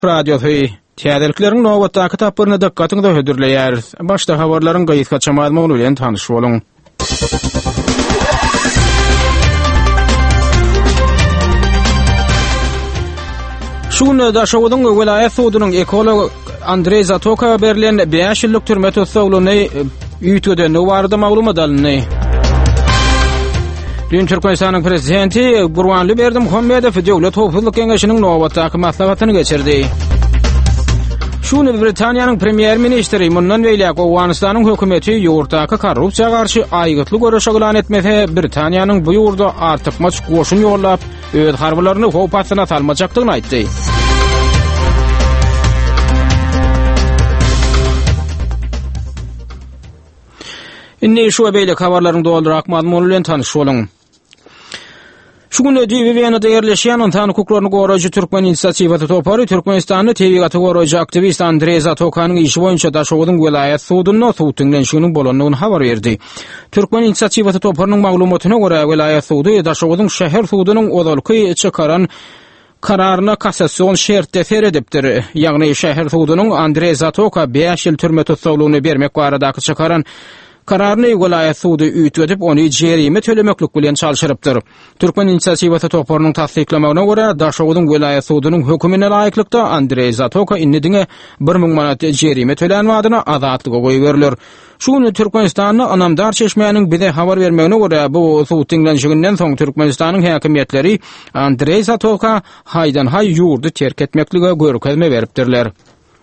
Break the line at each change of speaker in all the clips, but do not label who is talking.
Radyosu Tiyadeliklerin novatda kitaplarına dikkatini de hödürleyer. Başta havarların gayet kaçamadığını bilen tanış olun. Şunu da şovudun vilayet sudunun ekolog Andrey Zatoka berilen 5 yıllık türme tutsağlığını ütüde nuvarda mağlumat alını. Dün Türkmenistan'ın prezidenti Gurbanly Berdimuhamedov Döwlet Howpsuzlyk Kengeşiniň novatdaky maslahatyny geçirdi. Şunu Britaniýanyň premier ministri mundan beýlek Owganystanyň hökümeti ýurtdaky korrupsiýa garşy aýgytly görüş elan etmese Britaniýanyň bu ýurda artykmaç goşun ýollap öz harbylaryny howpatyna salmajakdygyny aýtdy. Indi şu beýlek habarlaryň doldurak mazmuny bilen tanyş bolun. Şunu Diýenede ýerleşýän insan hukuklaryny goraýjy Türkmen inisiatiwaty topary Türkmenistanyň tebigaty goraýjy aktivist Andrey Zatokanyň işi boýunça Daşowyň vilayet sudunyň tutulýanyny bolanyny habar berdi. Türkmen inisiatiwaty toparynyň maglumatyna görä vilayet sudy Daşowyň şäher sudunyň odalky çykaran kararyna kassasiýon şertde seredipdir. Ýagny şäher sudunyň Andrey Zatoka 5 ýyl türme tutsaglygyny bermek baradaky çykaran kararyny vilayet sudy ütüdip ony jerime tölemeklik bilen çalşyrypdyr. Türkmen inisiatiwaty toparynyň tasdiklamagyna görä Daşowyň vilayet sudynyň hökümine laýyklykda Andrey Zatoka innidiňe 1000 manat jerime tölenmädine azatlyga goýuberilýär. Şunu Türkmenistanyň anamdar çeşmeýiniň bize habar bermegine görä bu suwtynlanşygynyň soň Türkmenistanyň häkimetleri Andrey Zatoka haýdan haý ýurdu terk etmeklige görkezme beripdirler.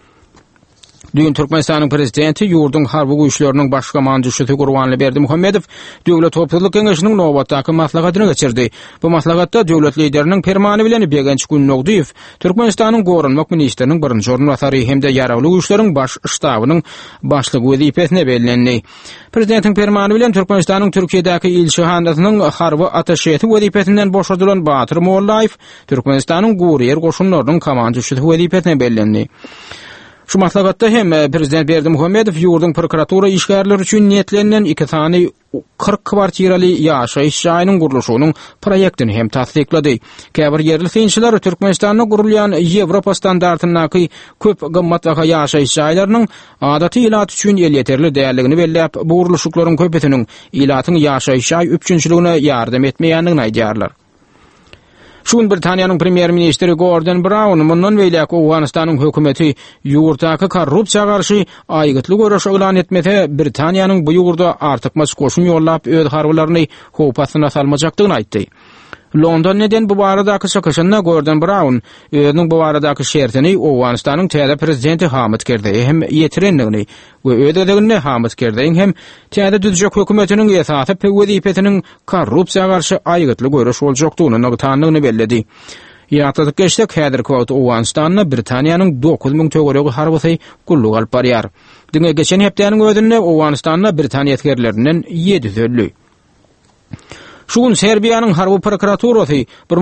Dün Türkmenistanyň prezidenti ýurdun harby güýçleriniň baş komandançysy Gurbanly Berdimuhamedov Döwlet Howpsuzlyk Kengeşiniň nobatdaky maslahatyny geçirdi. Bu maslahatda döwlet lideriniň fermany bilen Begenç Günnogdiýew Türkmenistanyň gorunmak ministriniň birinji ornwasary hemde ýaragly güýçleriň baş ştabynyň başlygy wezipesine bellendi. Prezidentiň fermany bilen Türkmenistanyň Türkiýedäki ilçihandasynyň harby ataşeýeti wezipesinden boşadylan Batyr Mollaýew Türkmenistanyň Guriýer goşunlarynyň komandançysy wezipesine bellendi. Şu maslahatda hem Prezident Berdimuhamedov ýurdun prokuratura işgärleri üçin niýetlenen 2 sany 40 kwartiraly ýaşaýyş jaýynyň gurulşynyň proýektini hem tasdiklady. Käbir yerli synçylar Türkmenistanda gurulýan Ýewropa standartynaky köp gymmatbaha ýaşaýyş jaýlarynyň adaty ilat üçin ýeterli däerligini belläp, bu gurulşyklaryň köpetiniň ilatyň ýaşaýyş jaý üçünçiligine ýardam etmeýändigini aýdýarlar. Şun Britaniýanyň premier ministri Gordon Brown mundan beýlek Owganystanyň hökümeti ýurtdaky korrupsiýa garşy aýgytly görüş elan etmese Britaniýanyň bu ýurda artykmaç goşun ýollap öz harbylaryny howpatyna salmajakdygyny aýtdy. London neden bu baradaky çykyşynda Gordon Brown özüniň bu baradaky şertini Owganystanyň täze prezidenti Hamid Karzai hem ýetirendigini we ödegini Hamid Karzai hem täze düzjek hökümetiniň esasy wezipetiniň korrupsiýa garşy aýgytly görüş boljakdygyny nagtanlygyny belledi. Ýa-da geçdik häzirki wagtda Owganystanyň Britaniýanyň 9000 töweregi harbysy gulluk alyp barýar. Diňe geçen hepdeniň özünde Owganystanyň Britaniýa askerlerinden 7 öldü. Şugun Serbiýanyň harby prokuraturasy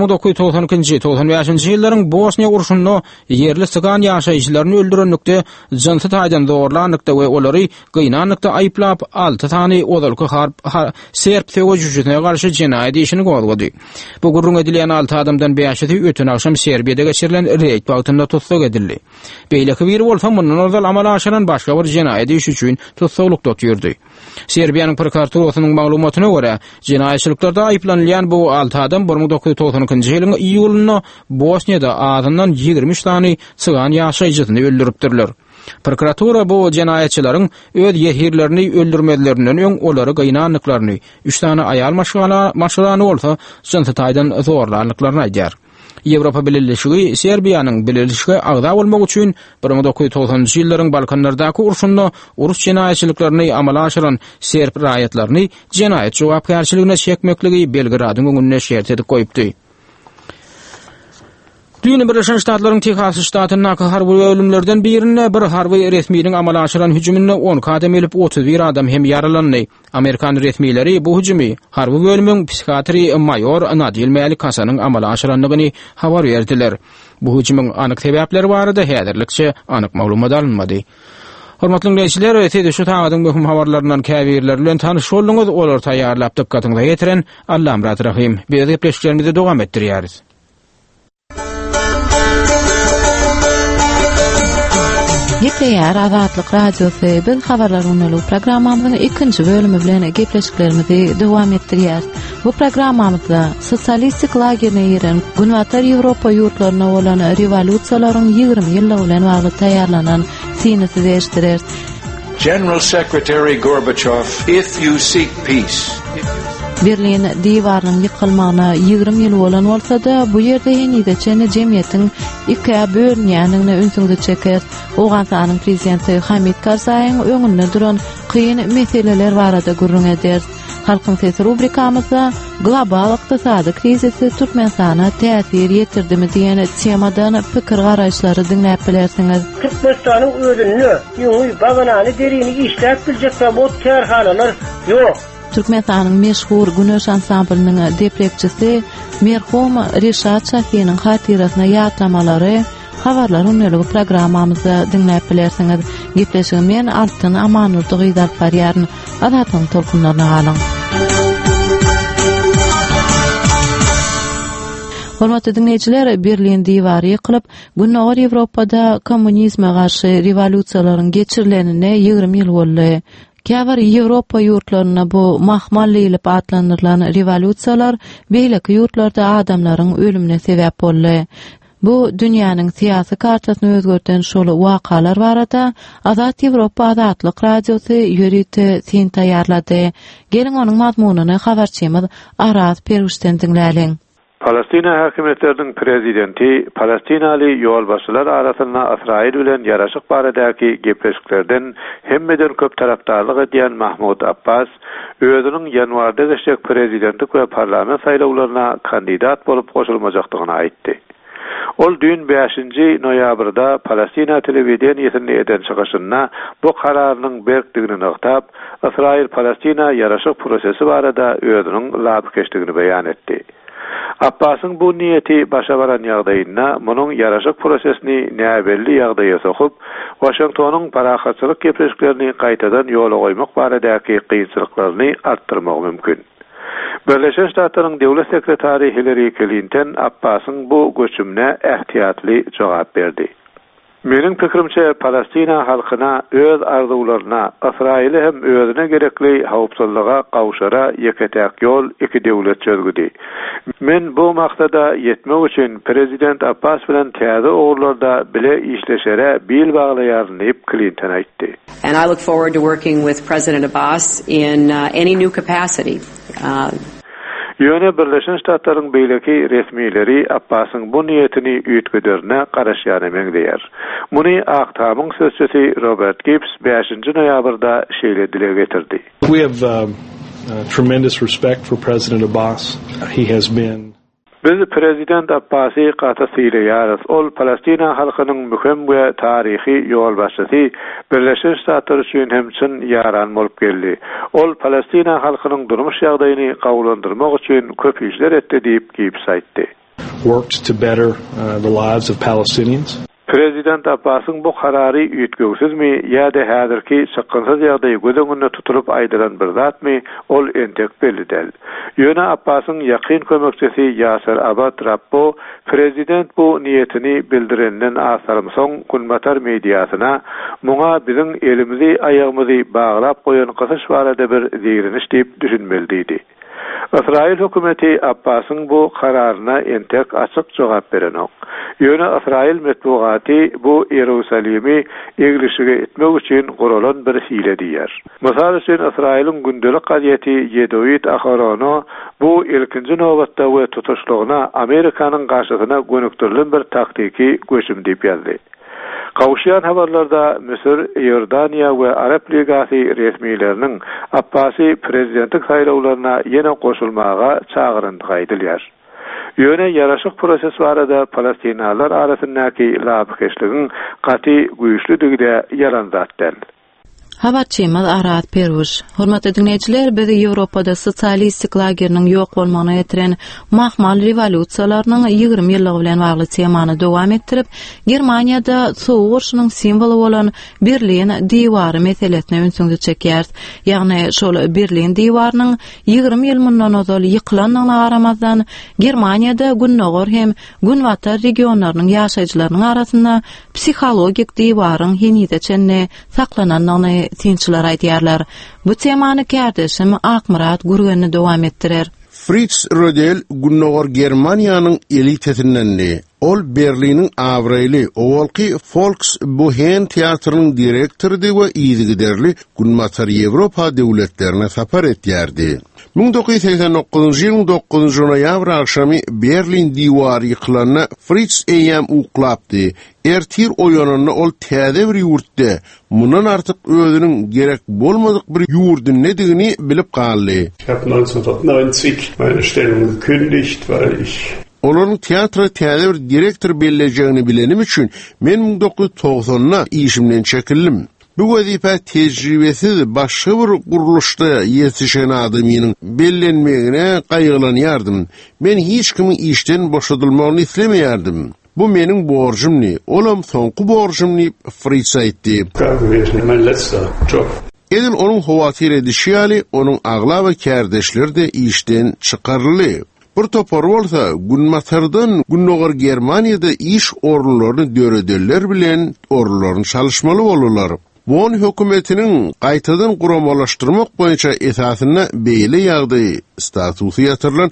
1992-95-nji ýyllaryň Bosniýa urşunyny yerli sygan ýaşaýyçylaryny öldürenlikde, jynty taýdan dogurlanykda we olary gynanykda aýplap 6 sany odalky Serb töwejüjüne garşy jenaýat işini gozlady. Bu gurrun edilen 6 adamdan 5-i ötün akşam Serbiýede geçirilen reýt wagtynda tutsak edildi. Beýleki bir bolsa mundan ozal amala aşyran başga bir jenaýat işi üçin tutsaklykda tutýardy. Serbiýanyň prokuraturasynyň maglumatyna görä, jenaýatçylyklarda aýplanýan bu 6 adam 1992-nji ýylyň iýulynda Bosniýada azyndan 20 sany sygan ýaşaýjyny öldüripdirler. Prokuratura bu jenaýatçylaryň öz ýerlerini öldürmelerinden öň olary gynanlyklaryny, 3 sany aýal maşgalany bolsa, jynty taýdan zorlanlyklaryny aýdýar. Ýewropa Birleşigi Serbiýanyň birleşige agda bolmak üçin 1990-njy ýyllaryň Balkanlardaky urşunda urus jenaýatçylyklaryny amala aşyran Serb raýatlaryny jenaýat jogapkärçiligine çekmekligi Belgradyň öňüne şert edip goýupdy. Dün Birleşen Ştatlaryň Texas ştatynyň harby ölümlerden birine bir harby resmiýetiň amala aşyran hüjümine 10 kadam elip 31 adam hem yaralandy. Amerikan resmiýetleri bu hüjümi harby bölümüň psikiatri mayor Nadil Malik Hasanyň amala aşyranlygyny habar berdiler. Bu hüjümüň anyk sebäpleri barada häzirlikçe anyk maglumat alınmady. Hormatly dinleýijiler, şu taýdaň möhüm habarlaryndan käbirler bilen tanyş bolduňyz, olar taýýarlap dikkatyňizi ýetiren Allahym rahim. Biz gepleşýärimizi dowam etdirýäris.
Gepleýär Azatlyk Radiosy biz habarlaryny programmamyzyň 2-nji bölümi bilen gepleşiklerimizi dowam etdirýär. Bu programmamyzda sosialistik lagerine ýeren Günwatar Ýewropa ýurtlaryna bolan rewolýusiýalaryň 20 ýyllygy bilen bagly taýýarlanan synyny eşitdirýär.
General Secretary Gorbachev, if you seek peace,
Berlin diýwarynyň ýykylmagyna 20 ýyl bolan bolsa-da, bu ýerde ýene-de jemgyýetiň iki bölünýänligine ünsüňde çeker. Owgantanyň prezidenti Hamid Karzaýyň öňünde duran kıyın meseleler barada gurrun eder. Halkyň sesi rubrikamyzda global ykdysady krizisi Türkmenistana täsir ýetirdimi diýen temadan pikir garaşlary dinläp bilersiňiz.
Türkmenistanyň özüni, ýöňü baganany derini işläp biljek bot kärhanalar ýok.
Türkmenistanyň meşhur Güneş ansamblynyň deprekçisi merhum Reşat Şafiýanyň hatirasyna ýatlamalary habarlar öneli programmamyzda dinläp bilersiňiz. Gepleşigim men Altyn Amanurdy gyzap barýaryn. Azatyň tolkunlaryna galyň. Hormatly dinleýijiler, Berlin diýwary ýykylyp, Günowar Ýewropada kommunizme garşy rewolýusiýalaryň geçirilenine 20 ýyl boldy. Käbir Ýewropa ýurtlaryna bu mahmallylyp adlandyrılan rewolýusiýalar beýleki ýurtlarda adamlaryň ölümine sebäp boldy. Bu dünýäniň syýasy kartasyny özgerten şol wakalar barada Azat Ýewropa Azatlyk Radiosy ýöriti sen taýýarlady. Geliň onuň mazmunyny habarçymyz Araz Perüşden dinläliň.
Palestina häkimetleriniň prezidenti Palestinaly ýolbaşçylar arasynda Israil bilen ýaraşyk baradaky gepleşiklerden hemmeden köp tarapdarlyk edýän Mahmud Abbas özüniň ýanwarda geçecek prezidentlik we parlament saýlawlaryna kandidat bolup goşulmajakdygyny aýtdy. Ol dün 5-nji noýabrda Palestina telewizionyny eden çygyşynda bu kararynyň berkdigini noktab, Israil Palestina ýaraşyk prosesi barada özüniň labkeşligini beýan etdi. Abbasyň bu niýeti başa baran ýagdaýynda munyň ýaraşyk prosesini näbelli ýagdaýa sokup, Washingtonyň parahatçylyk gepleşiklerini gaýtadan ýola goýmak baradaky kynçylyklaryny artdyrmak mümkin. Birleşen Ştatlaryň döwlet sekretary Hillary Clinton Abbasyň bu göçümne ähtiýatly jogap berdi. Meniň pikirimçe Palestina halkyna öz arzuwlaryna, Israili hem özüne gerekli hawpsuzlyga gawşara ýeketäk ýol iki döwlet çözgüdi. Men bu maksada ýetmek üçin prezident Abbas bilen täze ogurlarda bile işleşere bil baglaýaryn diýip Clinton aýtdy.
And I look forward to working with President Abbas in any new capacity.
Ýöne Birleşen Ştatlaryň beýleki resmileri Abbasyň bu niýetini üýtgederine garaşýany meňdeýär. Muny Aktamyň sözçüsi Robert Gibbs 5-nji noýabrda şeýle dile getirdi.
We have tremendous respect for President Abbas. He has been
Biz Prezident Abbasy gata sylaýarys. Ol Palestina halkynyň mühem we taryhy ýolbaşçysy, Birleşen Ştatlar üçin hemçin ýaran bolup geldi. Ol Palestina halkynyň durmuş ýagdaýyny gawlandyrmak üçin köp işler etdi diýip Gibbs aýtdy.
Worked to better the lives of Palestinians.
Prezident Abbasyň bu karary üýtgegsizmi ýa-da häzirki çykgynsyz ýagdaýy gödüňünde tutulyp aýdylan bir zatmy, ol entek belli däl. Ýöne Abbasyň ýakyn kömekçisi Yasir Arafat Rabbo prezident bu niýetini bildirenden asarym soň Günwatar mediasyna muňa biziň elimizi aýagymyzy baglap goýan gysyş barada bir ziriniş diýip düşünmeli diýdi. İsrail hökümeti Abbasyň bu kararyna entek açyk jogap berenok. Ýöne İsrail metbugaty bu Ýerusalimy eglişige etmek üçin guralan bir hile diýer. Mysal üçin İsrail'in gündelik gaýety Yedoit Aharono bu ilkinji nowatda we tutuşlygyna Amerikanyň garşysyna gönüktirilen bir taktiki göçüm diýip ýazdy. Kawşýan habarlarda Misir, Ýordaniýa we Arap Ligasy resmileriniň Abbasy prezidentlik saýlawlaryna ýene goşulmaga çagyryndygy aýdylýar. Ýöne ýaraşyk proses barada Palestinalar arasyndaky labkeşligiň gaty güýçlüligi de ýalan zatdyr.
Habarçymyz Arat Peruş. Hormatly dinleyijiler, biz Ýewropada sosialistik lageriniň ýok bolmagyna ýetiren mahmal rewolýusiýalarynyň 20 ýyllygy bilen bagly temany dowam etdirip, Germaniýada Soğuk urşunyň simwolu bolan Berlin diwary meselesine ünsüňdi çekýär. Ýagny şol Berlin diwarynyň 20 ýyl mundan ozal ýyklanyna garamazdan Germaniýada günnägor hem günwatar regionlarynyň ýaşaýjylarynyň arasynda psihologik diwaryň henide çenne saklananyny tinçiler aýdýarlar. Bu temany kärdeşim Akmurat Gurgenni dowam etdirer.
Fritz Rödel günnägor Germaniýanyň elitetinden ol Berlinin Avrayli Owalky Volksbühne teatrynyň direktordy we ýygyderli günmatar Ýewropa döwletlerine sapar etýärdi. 1989-njy ýylyň 9-njy noýabr akşamy Berlin diwary ýyklanyna Fritz eýem uklapdy. Ertir oýanyny ol täze bir ýurtda mundan artyk özüniň gerek bolmadyk bir ýurdun nedigini bilip galdy.
Ich habe 1990 meine Stellung gekündigt, weil ich
Olaryň teatra täze bir direktor bellejeğini bilenim üçin men 1990-da işimden çekildim. Bu wezife tejribesiz başga bir guruluşda ýetişen adamynyň bellenmegine gaýgylanýardym. Men hiç kimi işden boşadylmagyny islemeýärdim. Bu meniň borjumny, olam soňky borjumny Fritz aýtdy.
mein letzter Job.
Edil onuň howatyr edişi ýaly onuň agla we kärdeşleri de işden çykarly. Bir topar bolsa, günmatardan günnägor Germaniýada iş orunlaryny döredeller bilen orunlaryny çalışmaly bolarlar. Bon hökümetiniň gaýtadan guramalaşdyrmak boýunça esasyna beýle ýagdaý statusy ýatyrlan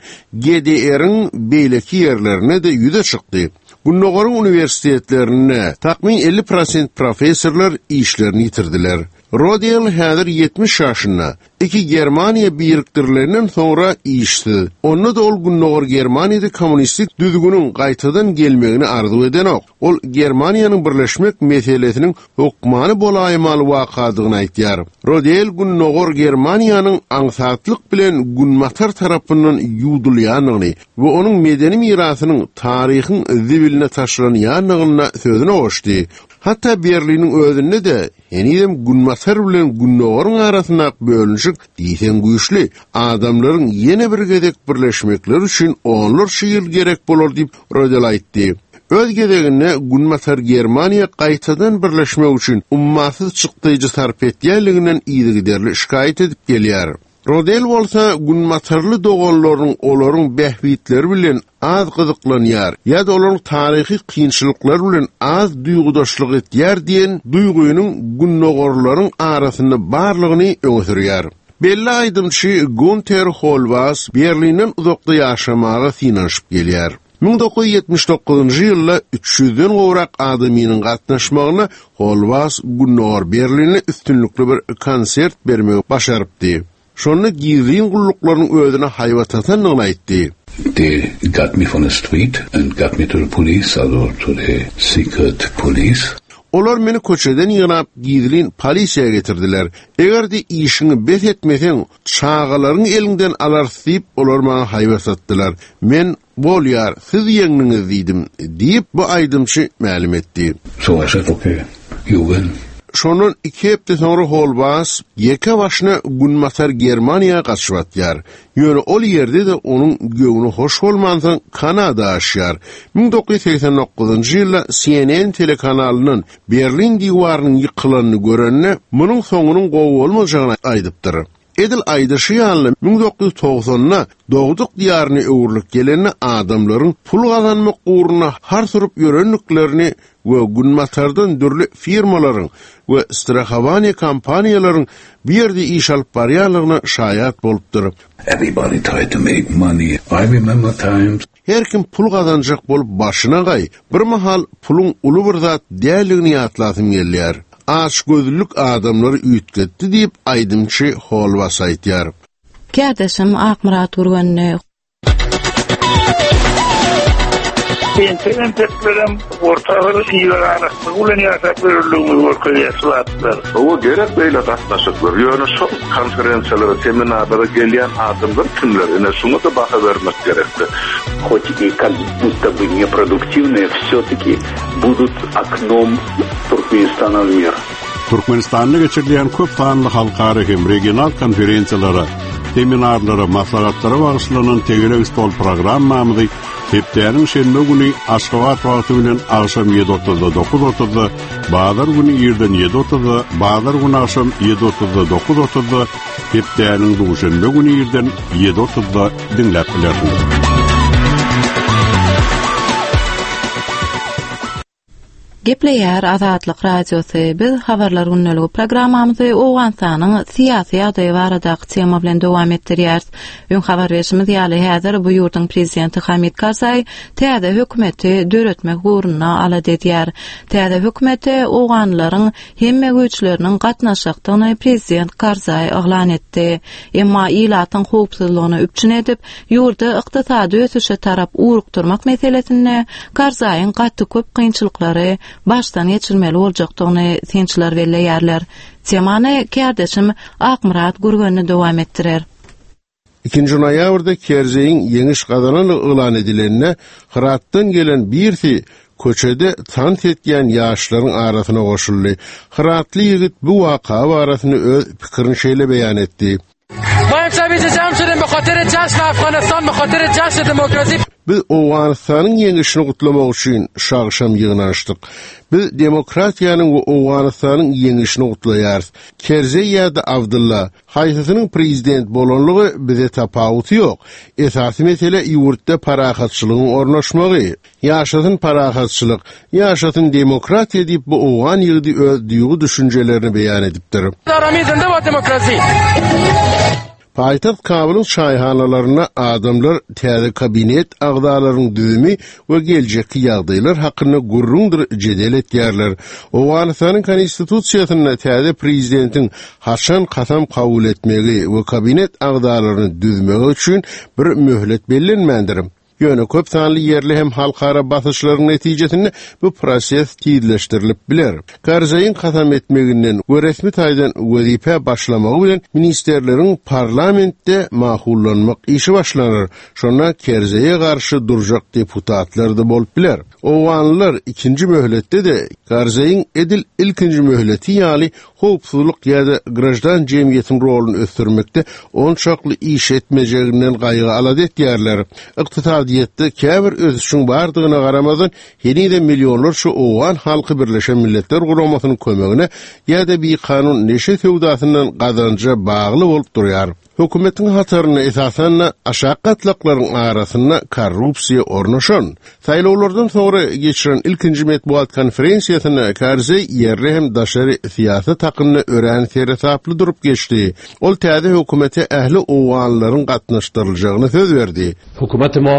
GDR-iň beýleki ýerlerine de ýüze çykdy. Günnägor uniwersitetlerine takmin 50% professorlar işlerini ýitirdiler. Rodel häzir 70 ýaşynda. Iki Germaniýa birikdirlerinden sonra işdi. Onu da ol günnägor Germaniýada kommunistik düzgünüň gaýtadan gelmegini arzu eden ok. Ol Germaniýanyň birleşmek meselesiniň hukmany bolaýmaly wakadygyny aýtýar. Rodel günnägor Germaniýanyň aňsatlyk bilen günmatar tarapyndan ýudulýanyny we onuň medeni mirasynyň taryhyň zibiline taşlanýanyna sözüne goşdy. Hatta Berlinin özünde de henidem günmatar bilen günnägor arasynda bölünşik diýsen güýçli adamlaryň ýene bir gedek birleşmekleri üçin onlar şyl gerek bolar diýip Rodel aýtdy. Öz gedegine günmatar Germaniýa gaýtadan birleşmek üçin ummatsız çykdyjy sarp etýärliginden ýygyderli şikaýet edip gelýär. Rodel bolsa günmatarly doganlaryň olaryň behbitleri bilen az gyzyklanýar, ýa-da olaryň taryhy kynçylyklar bilen az duýgudaşlyk etýär diýen duýgunyň günnägorlaryň arasynda barlygyny öňe sürýär. Belli aýdymçy Günther Holwas Berlinden uzakda ýaşamaga synanyşyp gelýär. 1979-njy ýylda 300-den gowrak adamynyň gatnaşmagyna Holwas günnägor Berlinne üstünlikli bir konsert bermegi başarypdy. Şonu gizliň gulluklarının özüne hayvatatanyny aýtdy.
They got me from the street and got me to the police, also to the secret police.
Olar meni köçeden ýynap gizliň polisiýa getirdiler. Eger de işini bet etmesen, çağalaryň elinden alarsyp diýip olar maňa hayvatatdylar. Men bolýar, siz ýeňiniz diýdim diýip bu aýdymçy ma'lum etdi.
So I said, okay, you win.
Şonun 2 hepde sonra Holwas ýeke başyna günmatar Germaniýa gaçypatýar. Ýöne ol ýerde de onuň göwüne hoş bolmansyň Kanada aşýar. 1989-njy ýylda CNN telekanalynyň Berlin diwarynyň ýykylyny görenne munyň soňunyň gowy bolmajagyny aýdypdyr. Edil aýdyşy ýaly 1990-da Dogduk diýaryny öwürlük gelenne adamlaryň pul gazanmak uğruna har surup ýörenliklerini we günmatardan dürli firmalaryň we strahavaniýa kampaniýalaryň bir ýerde iş alyp barýarlygyna şaýat bolupdyr.
Everybody tried to make money. I remember times.
Her kim pul gazanjak bolup başyna gaý, bir mahal pulun uly bir zat däligini ýatlasym gelýär. Aç gözlük adamları üýtgetdi diýip aýdymçy Holwas aýtýar.
Kärdeşim Akmurat Gurgenni.
Ben tepkilerim ortağı iyilerarası ulan yasak verildiğini orkayasılatlar.
O gerek beýle gatnaşyklar. Ýöne şol konferensiýalary, seminarlara gelýän adamlar kimler? Ene şunu da baha vermek gerekli.
Хоть и как будто бы непродуктивные, все-таки будут окном Туркменистана в мир.
Türkmenistan'da geçirilen köp sanlı halkara hem regional konferensiyalara, seminarlara, maslahatlara bağışlanan Tegele Stol programmamızı hepdäniň şenbe güni Aşgabat wagty bilen akşam 7:30-da 9:30-da, bazar güni ýerden 7:30-da, bazar güni akşam 7:30-da 9:30-da, hepdäniň duşanbe güni ýerden 7:30-da dinläp bilersiňiz.
Gepleýär Azatlyk radiosy. Biz habarlar günneligi programmamyzy Owganstanyň syýasy ýagdaýy baradaky tema bilen dowam etdirýäris. Ýön habar berişimiz ýaly häzir bu ýurtyň prezidenti Hamid Karzai täze hökümeti döretmek uğruna ala dedýär. Täze hökümeti Owganlaryň hemme güýçleriniň gatnaşykdygyny prezident Karzai aglan etdi. Emma ilatyň howpsuzlygyny üpçün edip, ýurda ykdysady ösüşe tarap urukturmak meselesinde Karzaiň gatty köp kynçylyklary baştan geçirmeli boljakdygyny sençiler belleýärler. Temany kardeşim Akmurat Gurgönni dowam etdirer.
2 noýabrda Kerzeýiň ýeňiş gazanany elan edilenine Hıratdan gelen birsi köçede tant etýän ýaşlaryň arasyna goşuldy. Hıratly ýigit bu waka barasyny öz pikirini şeýle beýan etdi. Biz Owganistanyň ýeňişini gutlamak üçin şagşam ýygnanyşdyk. Biz demokratiýanyň we Owganistanyň ýeňişini gutlaýarys. Kerzey ýa-da Abdulla, haýsysynyň prezident bolanlygy bize tapawuty ýok. Esasy mesele ýurtda parahatçylygyň ornaşmagy. Ýaşasyn parahatçylyk, ýaşasyn demokratiýa diýip bu Owgan ýygy öz duýgu düşünjelerini beýan edipdir. Paytaxt Kabul'un çayhanalarına adamlar täze kabinet agdalarynyň düzümi we geljekki ýagdaýlar hakkında gurrundur jedel etýärler. Owganistanyň konstitusiýasyna täze prezidentiň haçan kasam kabul etmegi we kabinet agdalaryny düzmegi üçin bir möhlet bellenmendir. Ýöne köp sanly ýerli hem halkara basyşlaryň netijesinde bu proses tizleşdirilip biler. Karzaiň kasam etmeginden we resmi taýdan wezipe başlamagy bilen ministerleriň parlamentde mahullanmak işi başlanır. Şonda Kerzeýe garşy durjak deputatlar da bolup biler. Owganlylar ikinji möhletde de Karzaiň edil ilkinji möhleti ýaly howpsuzlyk ýa-da grajdan jemgyýetiň roluny ösdürmekde onçakly iş etmejeginden gaýgy alady etýärler. Iqtisadiýetde käbir ösüşiň bardygyna garamazdan ýene-de millionlar şu Owgan halky Birleşen Milletler Guramasynyň kömegine ýa-da bir kanun neşe sewdasyndan gazança bagly bolup durýar. Hökümetiň hataryna esasen aşağı gatlaklaryň arasyna korrupsiýa ornaşan. Saýlawlardan sonra geçiren ilkinji metbuat konferensiýasyna Karzai ýerli hem daşary siýasat hakyny ören teresaply durup geçdi. Ol täze hökümete ähli Owganlaryň gatnaşdyrylacagyny söz berdi.
Hökümetime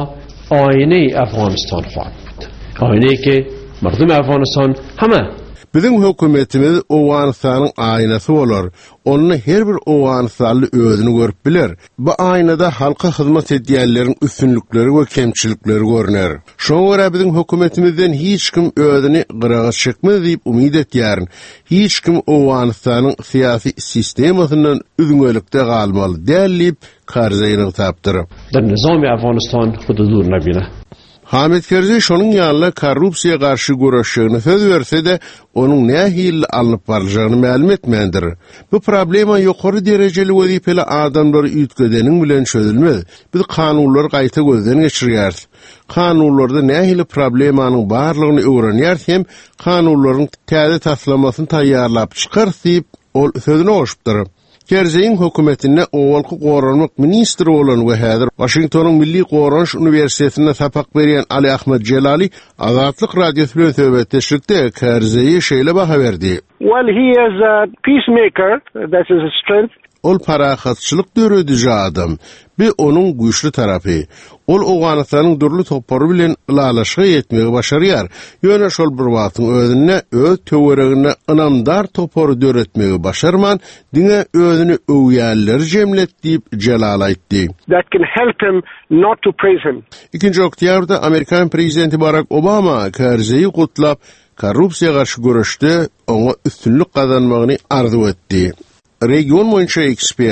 aýny Afganistan farklydy. Aýny ki mardum Afganistan hama
bizim hökümetimiz Owganistanyň aýnasy bolar. Onu her bir Owganistanly özüni görüp biler. Bu aýnada halka hyzmat edýänleriň üstünlikleri we kemçilikleri görner. Şoňa görä bizim hökümetimizden hiç kim özüni gyraga çekmez diýip umyd etýär. Hiç kim Owganistanyň syýasy sistemasyndan üzüňelikde galmaly däl Karzaiň tapdyr.
Nizam-ı Afganistan hududlaryna bina.
Hamid Karzai şonuň ýalyna korrupsiýa garşy guraşygyny söz berse de, onuň nähil alınıp barjagyny ma'lum etmendir. Bu problema ýokary derejeli wezipeli adamlary üýtgedeniň bilen çözülmez. Biz kanunlary gaýta gözden geçirýäris. Kanunlarda nähili problemanyň barlygyny öwrenýär hem kanunlaryň täze taslamasyny taýýarlap çykar diýip ol sözüne goşupdyr. Kerzeýiň hökümetinde owalky goranlyk ministri bolan we häzir Washingtonyň Milli Goranç Universitetine sapak berýän Ali Ahmed Jelali Azatlyk radiosu bilen söhbetleşikde Kerzeýi şeýle baha berdi.
Well, he is a peacemaker. That is his strength.
Ol parahatçylyk dörediji adam. Bir onuň güýçli tarapy. Ol Owganistanyň durly topary bilen ýalaşyga ýetmegi başarýar. Ýöne şol bir wagtyň özüne öz töweregine ynamdar topary döretmegi başarman, diňe özüni öwýänler jemlet diýip Jelal aýtdy.
That can help him not to praise him.
2 oktýabrda Amerikan prezidenti Barack Obama Karzaiy gutlap korrupsiýa garşy görüşde oňa üstünlük gazanmagyny arzu etdi. Region boýunça ekspert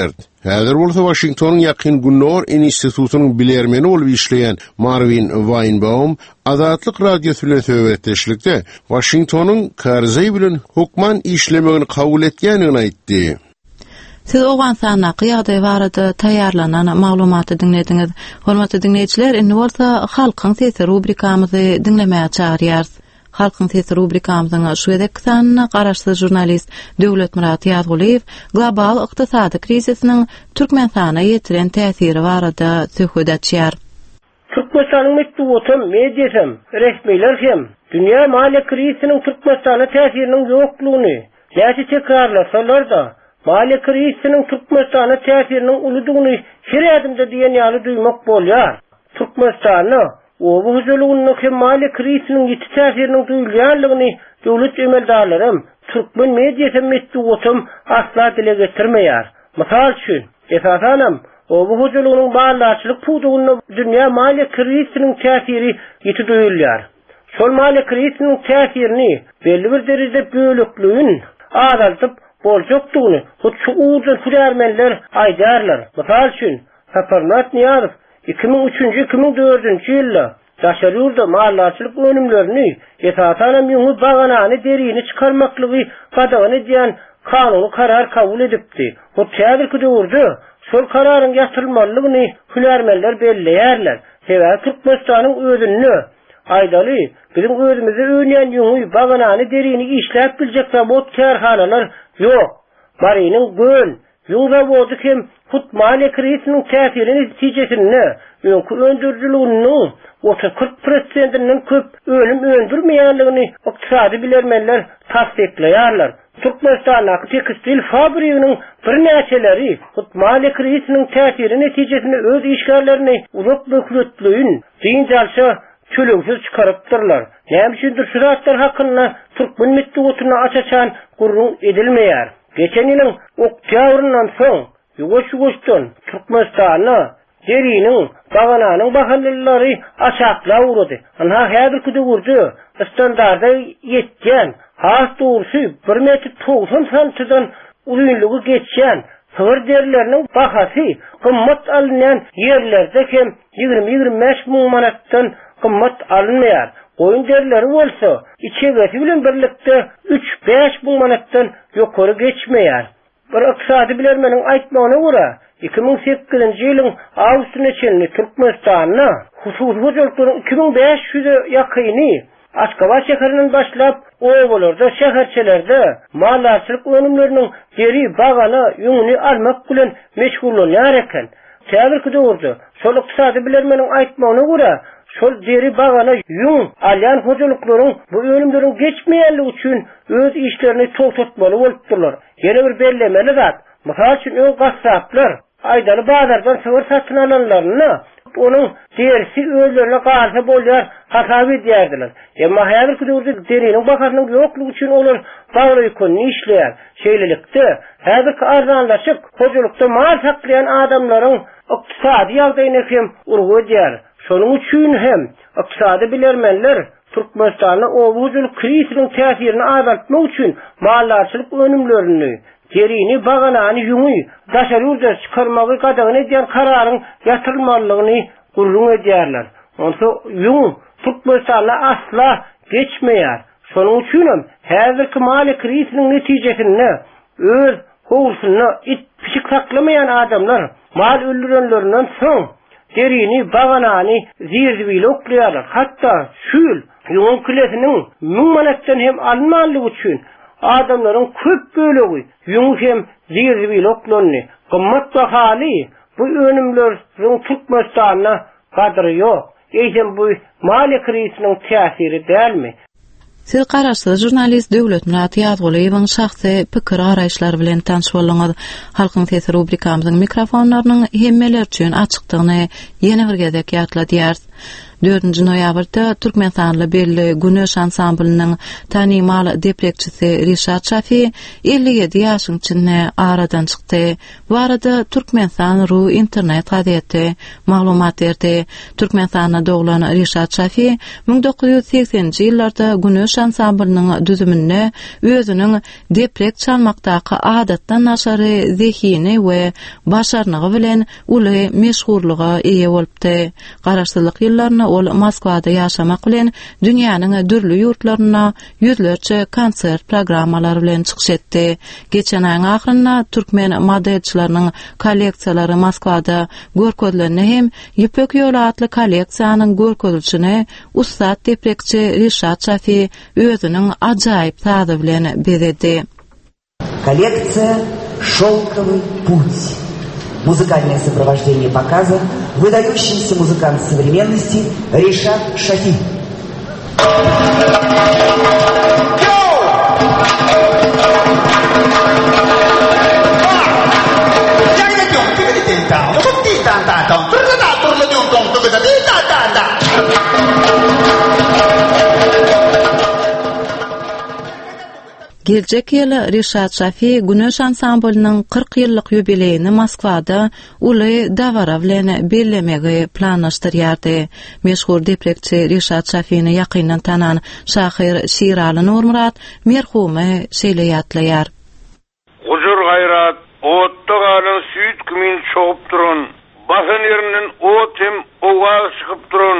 Häzir bolsa Washington'un ýakyn Gunnor institutynyň bilermeni bolup işleýän Marvin Weinbaum Azatlyk radiosu bilen söhbetleşikde Washington'un Karzai bilen hukman işlemegini kabul etýänini aýtdy.
Siz owan sanaky ýagdaý barada taýýarlanan maglumaty dinlediňiz. Hormatly dinleýijiler, indi bolsa halkyň sesi rubrikamyzy dinlemäge çagyrýar. Halkyň sesi rubrikamyzyň şu edek sanyna garaşly jurnalist Döwlet Murat Ýazguliýew global ykdysady krisisiniň Türkmenistana ýetiren täsiri barada söhbet etýär.
Türkmenistanyň metbuaty, mediýasy, resmiler hem dünýä maliýe krisisiniň Türkmenistana täsiriniň ýoklugyny näçe tekrarlasalar da maliýe krisisiniň Türkmenistana täsiriniň ulydygyny her adamda diýen ýaly duýmak bolýar. Türkmenistana o bu huzurluğunun hem mali krisinin yeti täsirinin duyulýanlygyny döwlet emeldarlarym, Türkmen mediýasy metbuatym asla dile getirmeýär. Mysal üçin, esasanam o bu huzurluğunun bağlarçylyk pudugyny dünýä mali krisinin täsiri yeti duyulýar. Şol mali krisinin täsirini belli bir derejede bölüklüğün azaltyp boljakdygyny şu uzun sürermenler aýdarlar. Mysal üçin, Saparmat Niýazow 2003-2004 ýylda daşarýurda mahallarçylyk önümlerini esasanam ýuňy baganany derini çykarmaklygy gadagyny diýen kanuny karar kabul edipdi. Bu täzirki döwürde şol kararyň ýatyrylmalygyny hünärmenler belleýärler. Sebäbi Türkmenistanyň özüni aýdaly bizim özümizi öňen ýuňy baganany derini işläp biljek bot kärhanalar ýok. Mariniň göl ýuňda bolu kim maliýe krisisiniň täsirini netijesinde öndürjülüğünün 30-40%'nden köp ölüm öndürmeýänligini ykdysady bilermenler tasdikleýärler. Türkmenistanyň tekstil fabriginiň bir näçeleri maliýe krisisiniň täsiri netijesinde öz işgärlerini uzak bökletliğin diýinjalça çölümsiz çykarypdyrlar. Näme üçindir şu zatlar hakynda Türkmen metbuatyna açaçan gurrun edilmeýär. Geçen ýylyň oktýabryndan soň Ýugoşdan Türkmenistana deriniň bagananyň bahallylary açakla uğrady. Ana häzirki döwürde standarda ýetgen has dogrusu 1,90 m uzunlygy geçen sığır derleriniň bahasy gymmat alynýan ýerlerde hem 20-25 000 manatdan gymmat alynmaýar. Goýun derleri bolsa içegesi bilen birlikde 3-5 000 manatdan ýokary geçmeýär. Bir ykdysady bilermeniň aýtmagyna görä 2008-nji ýylyň awgustyna çenli Türkmenistanyna hususy hujatlaryň 2500'e ýakyny Aşgabat şäherinden başlap owalarda, şäherçelerde mallarçylyk önümleriniň deri bagany ýüňini almak bilen meşgullanýar eken. Täzirki döwürde şol ykdysady bilermeniň aýtmagyna görä şol deri bagany ýüň alýan hojalyklaryň bu önümleriň geçmeýänligi üçin öz işlerini toltatmaly bolupdyrlar. Ýene bir bellemeli zat. Mysal üçin öň gassaplar aýdaly bazardan sığır satyn alanlaryny onun dersi özlerine garşy bolýar hasap edýärdiler. Emma häzirki döwürde deriniň bakasynyň ýoklugy üçin olar baglaýykyny işleýär. Şeýlelikde häzirki arzanlaşyk hojalykda mal saklayan adamlaryň ykdysady ýagdaýyna hem urgu edýär. Şonuň üçin hem ykdysady bilermenler Türkmenistanyň owuzul krisisiniň täsirini azaltmak üçin mallarçylyk önümlerini, derini baganany ýuňy daşarýurda çykarmagy gadagyny edýän kararyň ýatyrylmalygyny gurrun edýärler. Onso ýuň Türkmenistana asla geçmeýär. Şonuň üçin hem häzirki maliýe krisisiniň netijesinde öz howlusyny pişik saklamayan adamlar mal öldürenlerinden soň derini baganany zirzibil oklaýarlar. Hatda şül ýuň kilesiniň 1000 manatdan hem almanlygy üçin adamlaryň köp bölegi ýuň hem zirzibil oklanny. Gymmat bahaly bu önümleriň Türkmenistanyna gadry ýok. Eýsem bu maliýe krisisiniň täsiri dälmi?
Siz garaşly jurnalist Döwlet Murat Ýazguliýewiň şahsy pikir araýşlary bilen tanış bolýaňyz. Halkyň sesi rubrikamyzyň mikrofonlarynyň hemmeler üçin açykdygyny ýene bir gezek ýatladýar. 4 noyabrda Türkmenistanly belli Güneş ansamblynyň tanymal deprekçisi Rişat Şafi 57 ýaşyň içinde aradan çykdy. Bu arada Türkmenistan Ru internet gazetesi maglumat berdi. Türkmenistanda doglan Rişat Şafi 1980-nji ýyllarda Güneş ansamblynyň düzümine özüniň deprek çalmakdaky adatdan naşary zehini we başarnygy bilen uly meşhurlyga eýe bolupdy. Garaşsyzlyk ýyllaryna ol Moskwada ýaşamak bilen dünýäniň dürli ýurtlaryna ýüzlerçe konsert programmalary bilen çykyş etdi. Geçen aýyň ahyrynda türkmen modelçilarynyň kolleksiýalary Moskwada görkezlenýär hem Ýüpek ýoly atly kolleksiýanyň görkezilişine ustad deprekçi Rişat Şafi özüniň ajaýyp taýdy bilen berdi.
Коллекция «Шелковый путь». Музыкальное сопровождение показа выдающийся музыкант современности Ришат Шафи.
Gelecek ýyly Rişat Şafi Güneş ansamblynyň 40 ýyllyk ýubileyini Moskwada uly dawara bilen bellemegi planlaşdyrýardy. Meşhur deprekçi Rişat Şafiňi ýakyndan tanan şahyr Şiraly Nurmurat merhumy şeýleýatlaýar.
Huzur gayrat, otda galan süýt kimin çoğup durun, basın ýerinden ot hem owaz çykyp durun.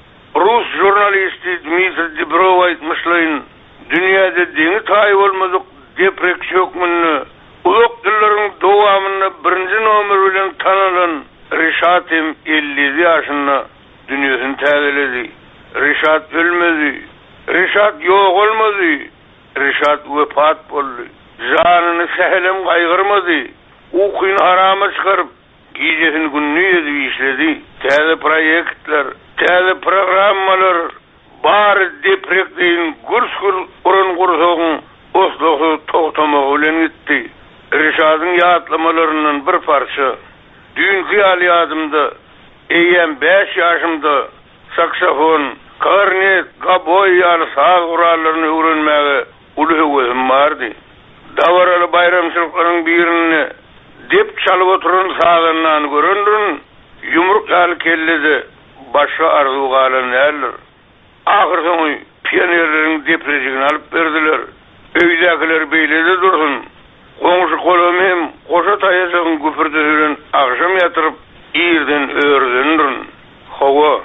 Rus jurnalisti Dmitri Dibrov aýtmyşlaýyn, dünyada deni taýy bolmadyk deprekçi hökmünde uluk dillerin dowamyny birinji nomer bilen tanalan Rişat hem 50 ýaşynda dünýäni täzeledi. Rişat ölmedi. Rişat ýok bolmady. Rişat wepat boldy. Janyny sehelem gaýgyrmady. Ukyn harama çykaryp gecesin günni edip işledi. Täze proýektler, täze programmalar bar deprekdeýin gursgur urun gursogyň oslogy togtamagy bilen gitdi. Rişatyň ýatlamalarynyň bir parça. Dünkü ýadymda eýem 5 ýaşymda saksofon, klarnet, gaboy ýaly saz gurallaryny öwrenmäge uly hewesem bardy. Dawaraly bayramçylyklaryň birini dep çalyp oturan sazandan görendin, ýumruk ýaly kelledi, başga arzu galan näler. Ahyrsoňy pionerleriň deprejigini alyp berdiler. Öýdäkiler beýlede dursun. Goňşy kolum hem goşa taýasagyň güpürde bilen agşam ýatyryp ýerden öwründürün. Hawa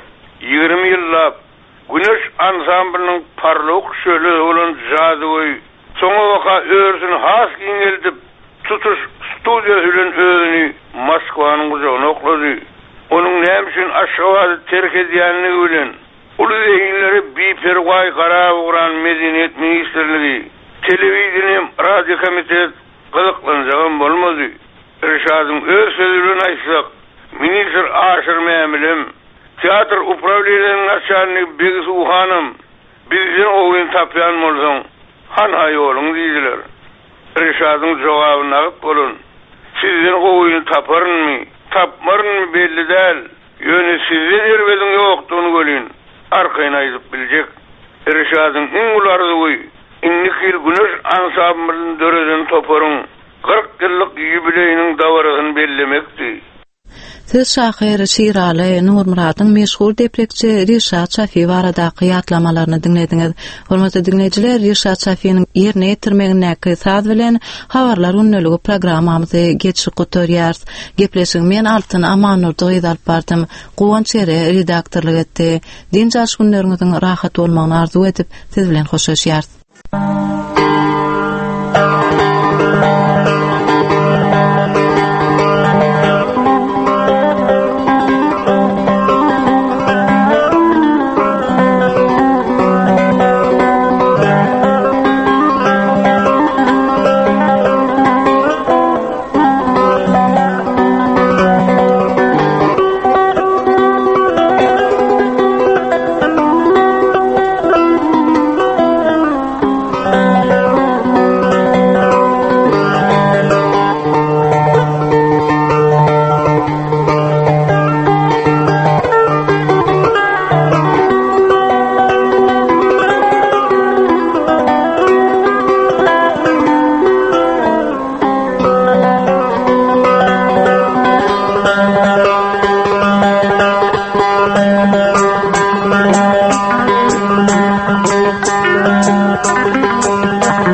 20 ýyllap Güneş ansamblynyň parlak şöyle bolan jadywy soňa waka öwrüsini has giňeldip tutuş studiýa bilen özüni Moskwanyň gujagyna oklady. Onuň näme üçin Aşgabatdy terk edýänligi bilen uly deýinleri biperway garap uran Medeniýet ministrligi, telewiziýa, radio komitet gyzyklanjagan bolmady. Rişatyň öz sözü bilen aýtsak, ministr Aşyr Mämilim, teatr upravleniýanyň načalniki Begsu hanym, bizden oýun tapýan bolsaň, hanha ýoluň diýdiler. Rişatyň jogabyny alyp bolun. Sizden oýun taparynmy, tapmarynmy belli däl. Ýöne sizden erbediň ýokdugyny görýän. Arkaýyna aýdyp biljek. Rişatyň iň ulardy Innikil Güneş ansamblynyň döreden toparyň 40 ýyllyk ýubileyiniň dawarasyny bellemekdi.
Siz şahyr Şiraly Nurmuratyň meşhur deprekçi Rişat Şafi baradaky ýatlamalaryny dinlediňiz. Hormatly dinleyijiler, Rişat Şafiňiň ýerine ýetirmegindäki saz bilen habarlar unneligi programmamyzy geçip gotorýar. Gepleşiň men Altyn Amanurdy alyp bardym. Gowanç ere redaktorlyk etdi. Dinjaş günleriňiziň rahat bolmagyny arzu edip siz bilen hoşlaşýar.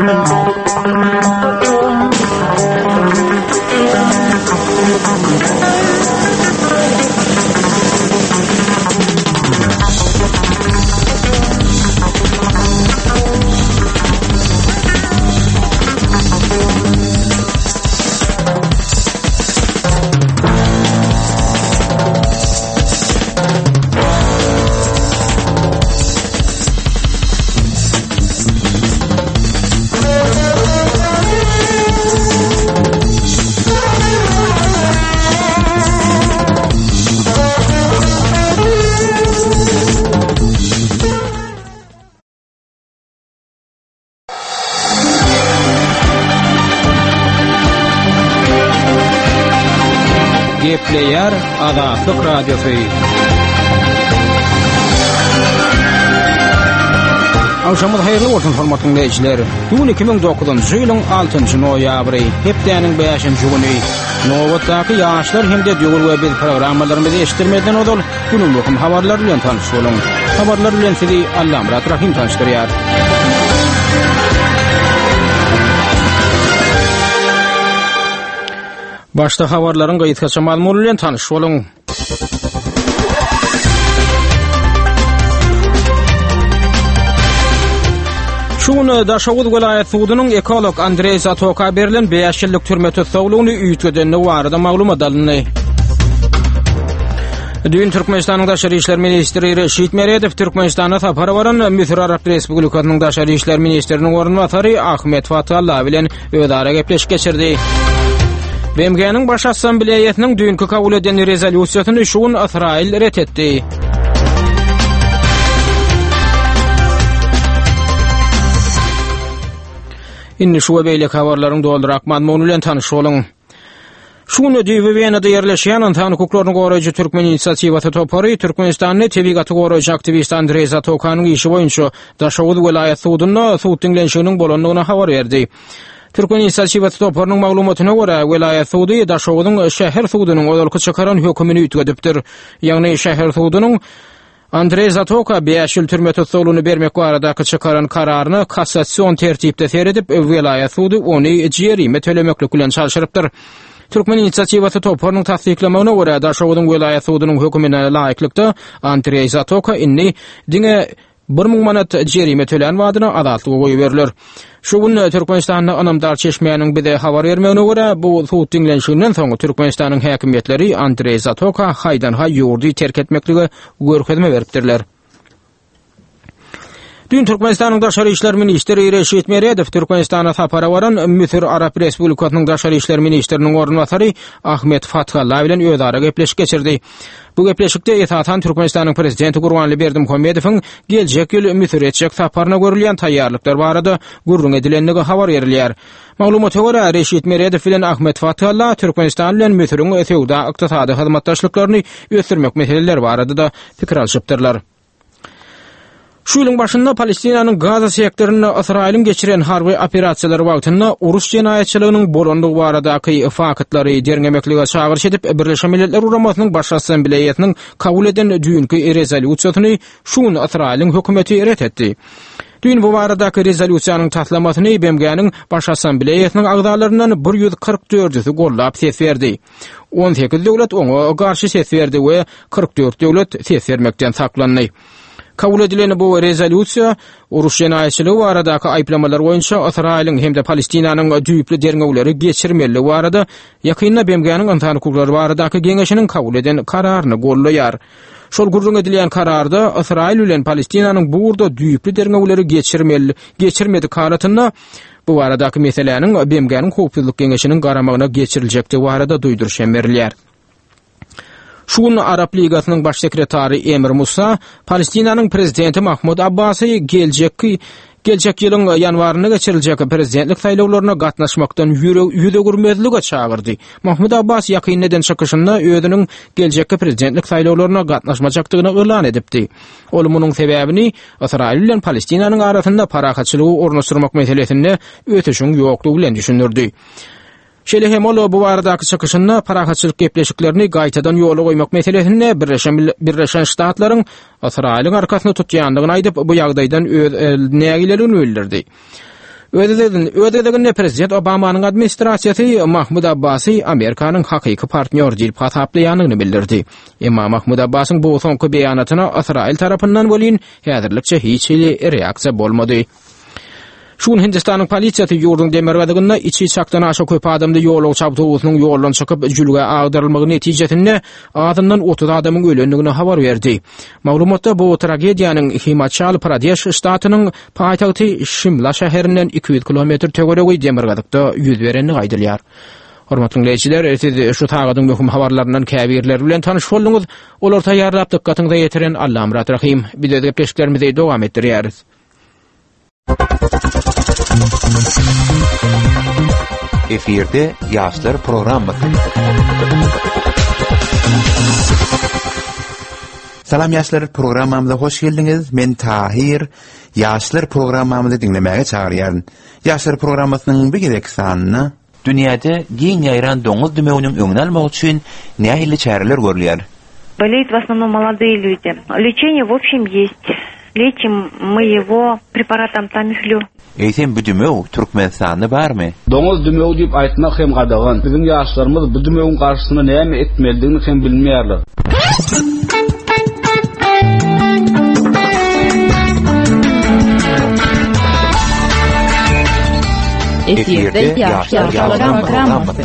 Gepleyer Azatlyk Radiosu. Awşamyz haýyrly bolsun hormatly dinleýijiler. Bugün 2009-njy ýylyň 6-njy noýabry, hepdeniň 5-nji güni. Nowatdaky ýaşlar hemde döwür we biz programmalarymyzy eşitdirmeden odal günlük habarlar bilen tanışýalar. Habarlar bilen sizi Allamrat Rahim tanışdyrýar. Başta habarlaryň gaýtgaça malumly bilen tanış boluň. Şunu Daşawud vilayet sudunyň ekolog Andrey Zatoka berilen 5 ýyllyk türme tutsagylygyny üýtgedeni barada maglumat alındy. Dün Türkmenistanyň Daşary işler ministri Reşit Meredew Türkmenistana tapara baran Misir Arap Respublikasynyň Daşary işler ministriniň ornwatary Ahmet Fatalla bilen ödara gepleşik geçirdi. BMG'nin baş assambleýasynyň dünkü kabul eden rezolýusiýasyny şuň Israil ret etdi. Indi şu beýle habarlaryň doldurak mazmuny bilen tanış boluň. Şunu Wiener'de ýerleşýän insan hukuklaryny goraýjy Türkmen inisiatiwaty topary Türkmenistanyň tebigaty goraýjy aktivist Andrey Zatokanyň işi boýunça Daşawud vilayet sudyna suwt dinlenşiginiň bolanlygyna habar berdi. Türkmen inisiatiwaty toparynyň maglumatyna görä, vilayet sudy Daşawudyň şäher sudynyň odalky çykaran hökümini üýtgedipdir. Ýagny şäher sudynyň Andrey Zatoka 5 ýyl türme tutsagylygyny bermek baradaky çykaran kararyny kassasiýon tertipde seredip, vilayet sudy ony jerime tölemeklik bilen çalşyrypdyr. Türkmen inisiatiwaty toparynyň tasdiklamagyna görä, Daşawudyň vilayet sudynyň hökümine laýyklykda Andrey Zatoka inni diňe 1000 manat jerime tölen wadyna azatlyga goýup beriler. Şu gün Türkmenistanyň Anamdar çeşmeýäniň bize habar bermegine görä, bu suwt dinlenşiginden soň Türkmenistanyň häkimetleri Andrey Zatoka haýdan-haý ýurdy terk etmekligi görkezme beripdirler. Dün Türkmenistanyň Daşary işler ministri Reşit Meredew Türkmenistana tapara baran Misir Arap Respublikasynyň Daşary işler ministriniň ornwatary Ahmet Fatalla bilen ödara gepleşik geçirdi. Bu gepleşikde etatan Türkmenistanyň prezidenti Gurbanly Berdimuhammedowyň geljek ýyl Misir etjek saparyna görülýän taýýarlyklar barada gurrun edilenligi habar berilýär. Maglumata görä Reşit Meredew bilen Ahmet Fatalla Türkmenistan bilen Misiriň ösewda ykdysady hyzmatdaşlyklaryny ösürmek meseleleri barada da pikir alşypdyrlar. Şu ýylyň başynda Palestinanyň Gaza sektoruny Israiliň geçiren harby operasiýalary wagtynda urus jenaýetçiligining bolanlygy baradaky faktlary derňemeklige çagyryş edip Birleşen Milletler Uramasnyň baş assambleýasynyň kabul eden dünkü rezolýusiýasyny şuň Israiliň hökümeti ret etdi. Dün bu baradaky rezolýusiýanyň taslamasyny BMG'niň baş assambleýasynyň agdalaryndan 144-si gollap ses berdi. 18 döwlet oňa garşy ses berdi we 44 döwlet ses bermekden saklandy. Kabul edilen bu rezolýusiýa urus jenaýetçiligi baradaky aýplamalar boýunça Israiliň hem de Palestinanyň düýpli derňewleri geçirmeli barada ýakynda BMG'niň insan hukuklary baradaky geňeşiniň kabul eden kararyny gollaýar. Şol gurrun edilen kararda Israil bilen Palestinanyň bu urda düýpli derňewleri geçirmedi karatynda bu baradaky meseleniň BMG'niň hukuklyk geňeşiniň garamagyna geçiriljekdi barada duýdurşan berilýär. Şuň Arap Ligasynyň baş sekretary Emir Musa, Palestinanyň prezidenti Mahmud Abbasy geljek ýylyň ýanwaryna geçiriljek prezidentlik saýlawlaryna gatnaşmakdan ýüze gürmezlige çagyrdy. Mahmud Abbas ýakyneden çykyşynda özüniň geljek prezidentlik saýlawlaryna gatnaşmajakdygyny elan edipdi. Ol munyň sebäbini Israil bilen Palestinanyň arasynda parahatçylygy ornaşdyrmak meselesinde ötüşüň ýoklugy bilen düşündirdi. Şeýle hem ol bu baradaky çykyşynda parahatçylyk gepleşiklerini gaýtadan ýola goýmak meselesinde Birleşen Ştatlaryň Israiliň arkasyny tutýandygyny aýdyp bu ýagdaýdan öz nägilerini bildirdi. Ödedeginde Prezident Obama'nın administrasiyasi Mahmud Abbas'y Amerikanyň hakyky partner diýip hataplaýanyny bildirdi. Emma Mahmud Abbas'yň bu soňky beýanatyna Israil tarapyndan bolýan häzirlikçe hiç reaksiýa bolmady. Şun Hindistanyň polisiýasy ýurdun demirgedeginde içi çakdan aşa köp adamdy ýolga çapdygynyň ýoldan çykyp jülge agdyrylmagy netijesinde adamdan 30 adamyň ölendigine habar berdi. Maglumatda bu tragediýanyň Himachal Pradesh ştatynyň paýtagty Shimla şäherinden 200 kilometr töweregi demirgedekde ýüz berenini gaýdylýar. Hormatly dinleýijiler, şu tagadyň möhüm habarlaryndan käbirler bilen tanyş bolduňyz. Olar taýýarlap dikkatyňyza ýetiren Allahym rahim. Bizde gepleşiklerimizi dowam etdirýäris.
Efirde Yaşlar programması. Salam Yaşlar programamıza hoş geldiniz. Men Tahir. Yaşlar programamızı dinlemeye çağırýaryn. Yaşlar programmasının bir gerek sanına dünyada giň ýaýran doňuz dümeğinin öňüne almak üçin nähili çäreler görülýär.
Болеют в основном молодые люди. Лечение в общем есть. Лечим мы его препаратом Tamiflu.
Eýsem bu dümew Türkmenistanda barmy?
Doňuz dümew diýip aýtmak hem gadagan. Bizim ýaşlarymyz bu dümewiň garşysyna näme etmelidigini hem bilmeýärler.
Efirde Yaşlar programması.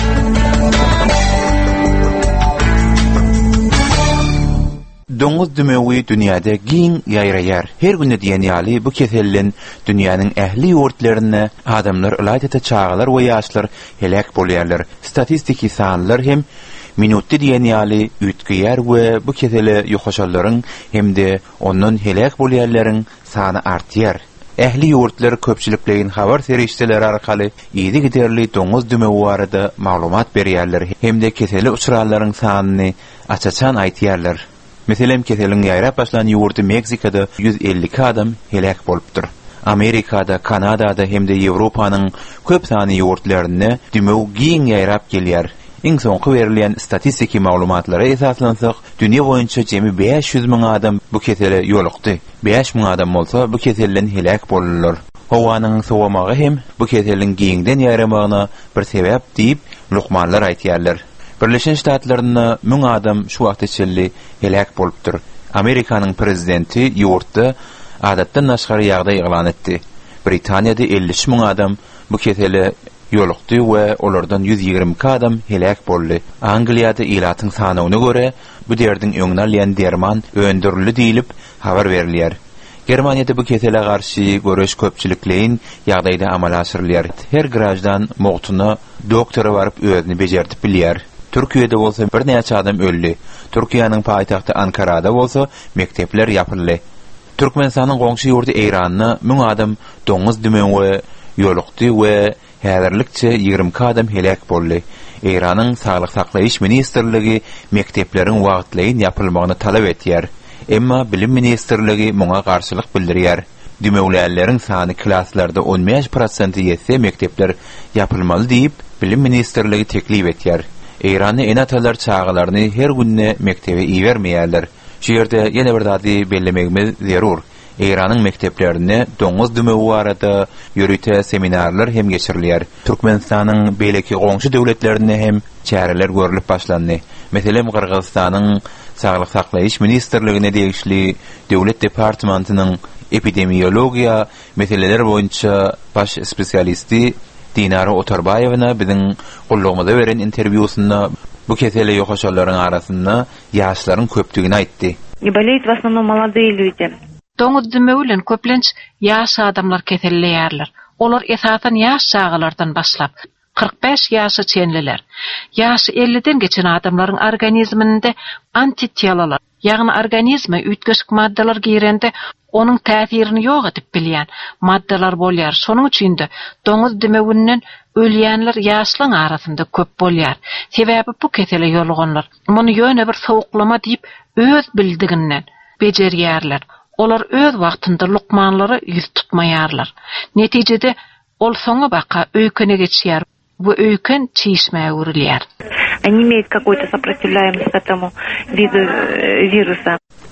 Doňuz dümewi dünýäde giň ýaýraýar. Her günde diýen ýaly bu kesellin dünýäniň ähli ýurtlaryna adamlar ýaýda çağalar we ýaşlar helak bolýarlar. Statistiki sanlar hem minutda diýen ýaly ütgüýär we bu kesele ýokaşallaryň hemde ondan helak bolýarlaryň sany artýar. Ähli ýurtlar köpçüliklerin habar serişdeleri arkaly ýedi giderli doňuz dümewi barada maglumat berýärler hemde keseli uçuralaryň sanyny açaçan aýtýarlar. Meselem keseliň ýaýrap başlan ýurty Meksikada 150 adam helak bolupdyr. Amerikada, Kanadada hemde Ýewropanyň köp sany ýurtlaryna dümew giň ýaýrap gelýär. Iň soňky berilýän statistiki maglumatlara esaslansak, dünýä boýunça jemi 500 000 adam bu kesele ýolukdy. 5 000 adam bolsa bu keselden helak bolurlar. Howanyň sowamagy hem bu keseliň giňden ýaýramagyna bir sebäp diýip lukmanlar aýtýarlar. Birleşen Ştatlaryna 1000 adam şu wagt içinde helak bolupdyr. Amerikanyň prezidenti ýurtda adatdan naşgary ýagdaý elan etdi. Britaniýada 50 000 adam bu kesele ýolukdy we olardan 120 adam helak boldy. Angliýada ilatyň sanawyna göre bu derdiň öňüne alýan derman öndürildi diýilip habar berilýär. Germaniýada bu kesele garşy göreş köpçüliklerin ýagdaýda amal aşyrylýar. Her grajdan mogtuna doktora baryp özüni bejerdip bilýär. Türkiýede bolsa bir näçe adam öldü. Türkiýanyň paýtagty Ankarada bolsa mektepler ýapyldy. Türkmenistanyň goňşy ýurty Eýranyna 1000 adam doňuz dümeňe ýolukdy we häzirlikçe 20 adam helak boldy. Eýranyň saglyk saklaýyş ministrligi mektepleriň wagtlaýyn ýapylmagyny talap etýär. Emma bilim ministrligi muňa garşylyk bildirýär. Dümewlärleriň sany klasslarda 15% ýetse mektepler ýapylmaly diýip bilim ministrligi teklip etýär. Eýranyň enatalar çağalaryny her günne mektebe iýermeýärler. Şu ýerde ýene bir zady bellemegimiz zerur. Eýranyň mekteplerine doňuz dümewi barada ýörüte seminarlar hem geçirilýär. Türkmenistanyň beýleki goňşy döwletlerine hem çäreler görülip başlandy. Meselem Kyrgyzstanyň saglyk saklaýyş ministrligine degişli döwlet departamentynyň epidemiologiýa meseleleri boýunça baş spesialisti Dinara Otarbayewiňa biziň gollugymyza beren interwýusynda bu kesele ýokaşallaryň arasynda ýaşlaryň köpdigini aýtdy.
Болеют в основном молодые люди.
Doňuz dümewilen köplenç ýaş adamlar keselleýärler. Olar esasan ýaş çağalardan başlap 45 ýaşa çenliler. Ýaşy 50-den geçen adamlaryň organizminde antitelalar, ýagny organizme üýtgeçik maddalar girende onuň täsirini ýok edip bilýän maddalar bolýar. Şonuň üçin de doňuz dümewinden ölýänler ýaşlaryň arasynda köp bolýar. Sebäbi bu kesele ýoluganlar muny ýöne bir sowuklama diýip öz bildiginden bejerýärler. Olar öz wagtynda lukmanlary ýüz tutmaýarlar. Netijede ol soňa baka öýkene geçýär. Bu öýken çiýişmäge urilýär.
Они имеют какую-то сопротивляемость к этому виду вируса.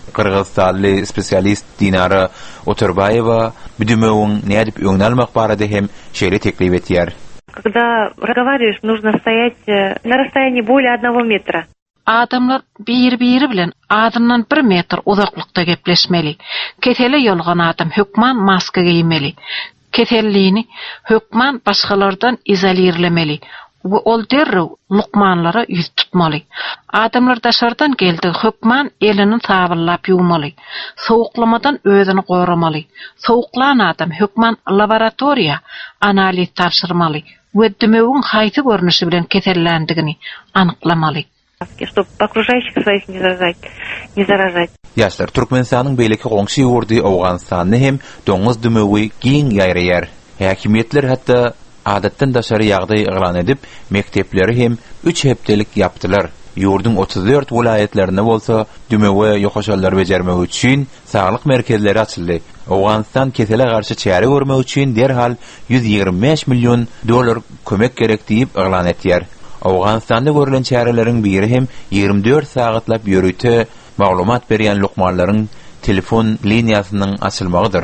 Qırgızstanly spesialist Dinara Oturbayeva büdümewin nädip öňüne almak barada hem şeýle teklip etýär.
Когда разговариваешь, нужно стоять на расстоянии более 1 метра.
Adamlar bir-biri bilen adamdan 1 metr uzaklykda gepleşmeli. Ketele ýolgan adam hökman maska giýmeli. Ketelliğini hökman başgalardan izolirlemeli. Bu ol derrew lukmanlara yüz tutmaly. Adamlar daşardan geldi, hökman elini tabyllap ýuwmaly. Sowuklamadan özüni goramaly. Sowuklan adam hökman laboratoriýa analiz tapşyrmaly. Wetdümewin haýsy görnüşi bilen ketellendigini anyklamaly.
Чтобы окружающих своих не заражать.
Yaşlar Türkmenistanyň beýleki goňşy ýurdy Awganystanyny hem doňuz dümewi giň ýaýraýar. Häkimetler hatda adatdan daşary ýagdaý eglan edip, mektepleri hem 3 hepdelik ýapdylar. Ýurdyň 34 vilayetlerinde bolsa dümewe ýokaşallar bejermek üçin saglyk merkezleri açyldy. Awganystan kesele garşy çäre görmek üçin derhal $125 milyon kömek gerek diýip eglan etýär. Awganystanda görülen çärelerin biri hem 24 sagatlap ýörüte maglumat berýän lukmanlaryň telefon liniýasynyň açylmagydyr.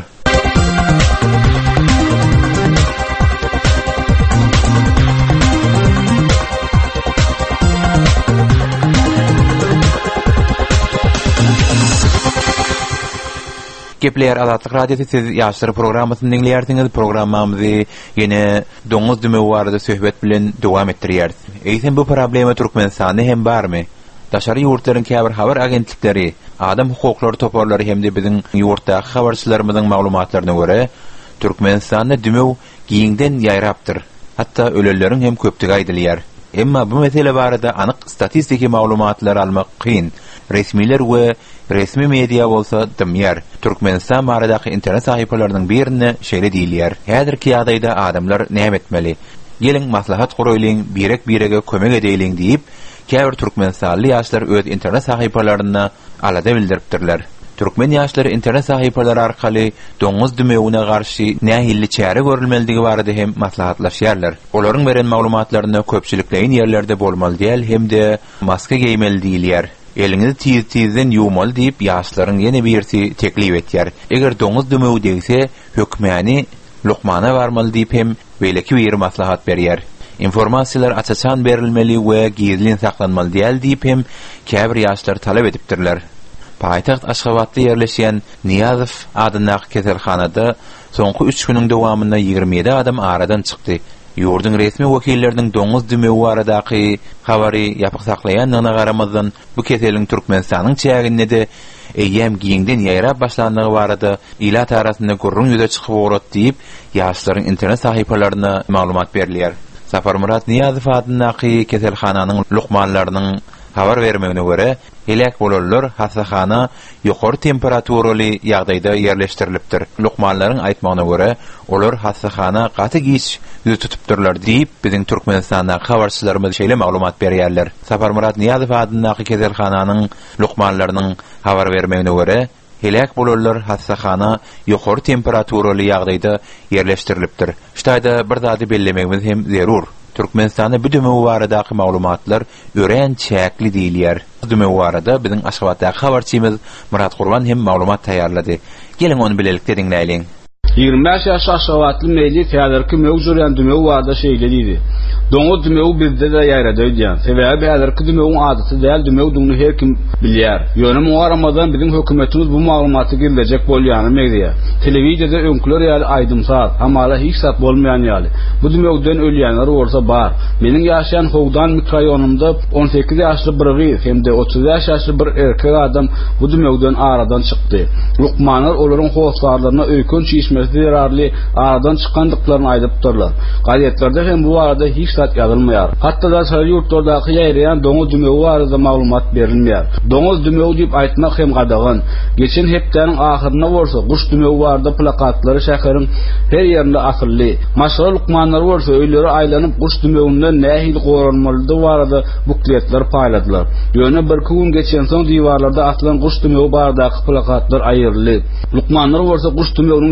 Gepler Azatlyk radiosu siz ýaşlar programasyny dinleýärsiňiz. Programmamyzy ýene doňuz dümewi barada söhbet bilen dowam etdirýär. Eýsem bu problema Türkmenistanda hem barmy? Daşary ýurtlaryň käbir habar agentlikleri, adam hukuklary toparlary hemde biziň ýurtdaky habarçylarymyzyň maglumatlaryna görä, Türkmenistanda dümew giňden ýaýrapdyr. Hatda ölelleriň hem köpdigi aýdylýar. Emma bu mesele barada anyk statistiki maglumatlar almak kyn. Resmiler we resmi media bolsa dymýar. Türkmenistan baradaky internet sahypalarynyň birine şeýle diýilýär. Häzirki ýagdaýda adamlar näme etmeli? Geliň maslahat guraýlyň, birege kömek edeýliň diýip, käbir Türkmenistanly ýaşlar öz internet sahypalaryna alada bildiripdirler. Türkmen ýaşlary internet sahypalary arkaly doňuz dümewine garşy nähilli çäre görülmeligi barada hem maslahatlaşýarlar. Olaryň beren maglumatlaryna köpçilikleýin ýerlerde bolmaly diýil hemde maska giýmeli diýilýär. Elinizi tiz-tizden ýuwmaly diýip ýaşlaryň ýene birisi teklip etýär. Eger doňuz dümewi degse, hökmäni lukmana barmaly diýip hem beýleki bir maslahat berýär. Informasiýalar açaçan berilmeli we gizlin saklanmaly diýip hem käbir ýaşlar talap edipdirler. Paýtaxt Aşgabatda ýerleşýän Niýazow adyndaky keselhanada soňky 3 güniň dowamynda 27 adam aradan çykdy. Ýurdun resmi wekilleriniň doňuz dümewi baradaky habary ýapyk saklaýanyna garamazdan bu keseliň Türkmenistanyň çäginde de eýem giňden ýaýrap başlandygy barada ilat arasynda gurrun ýüze çykyp orat diýip ýaşlaryň internet sahypalaryna maglumat berilýär. Safar Murat Niýazow adyndaky keselhananyň lukmanlarynyň habar vermegine göre, helak bolanlar hasahana ýokary temperaturaly ýagdaýda ýerleşdirilipdir. Lukmanlaryň aýtmagyna göre, olar hasahana gaty giç ýüze tutupdyrlar diýip biziň Türkmenistanda habarçylarymyz şeýle maglumat berýärler. Safar Murat Niýazow adyndaky keselhananyň lukmanlarynyň habar vermegine göre, helak bolanlar hasahana ýokary temperaturaly ýagdaýda ýerleşdirilipdir. Ştaýda bir zady bellemegimiz hem zerur. Türkmenistanda bu dümewi baradaky maglumatlar ören çäkli diýilýär. Bu dümewi barada biziň Aşgabatdaky habarçymyz Murat Gurban hem maglumat taýýarlady. Geliň onu bilelikde diňläýin.
25 ýaş aşgabatly meýli täzirki mewjuryan dümewi barada şeýle diýdi. Doňuz dümewi bizde de ýaýrada öýdýän. Sebäbi häzirki dümewiň adaty däl, dümewi duňny her kim bilýär. Ýöne muharamadan biziň hökümetimiz bu maglumaty girecek bolýany meýdiýär. Telewiziýada öňküler ýaly aýdymsaz, hamala hiç sat bolmaýan ýaly. Bu dümewden ölýänler bolsa bar. Meniň ýaşaýan Howdan mikroýonumda 18 ýaşly bir gyz hemde 30 ýaşly bir erkek adam bu dümewden aradan çykdy. Lukmanlar olaryň howsarlaryna öýkünç işmesi zararly aradan çykandyklaryny aýdypdyrlar. Gazetlerde hem bu arada hiç sat ýazylmaýar. Hatda da şäher ýurtlardaky ýaýraýan doňuz dümewi barada maglumat berilmeýär. Doňuz dümewi diýip aýtmak hem gadagan. Geçen hepdeniň ahyryna bolsa guş dümewi barada plakatlary şäheriň her ýerinde asylly. Maşhur lukmanlar bolsa öýleri aýlanyp guş dümewinden nähili goranmalydy barada bukletler paýladylar. Ýöne bir gün geçen soň diýwarlarda asylan guş dümewi baradaky plakatlar aýyrly. Lukmanlar bolsa guş dümewiniň ýokdugyny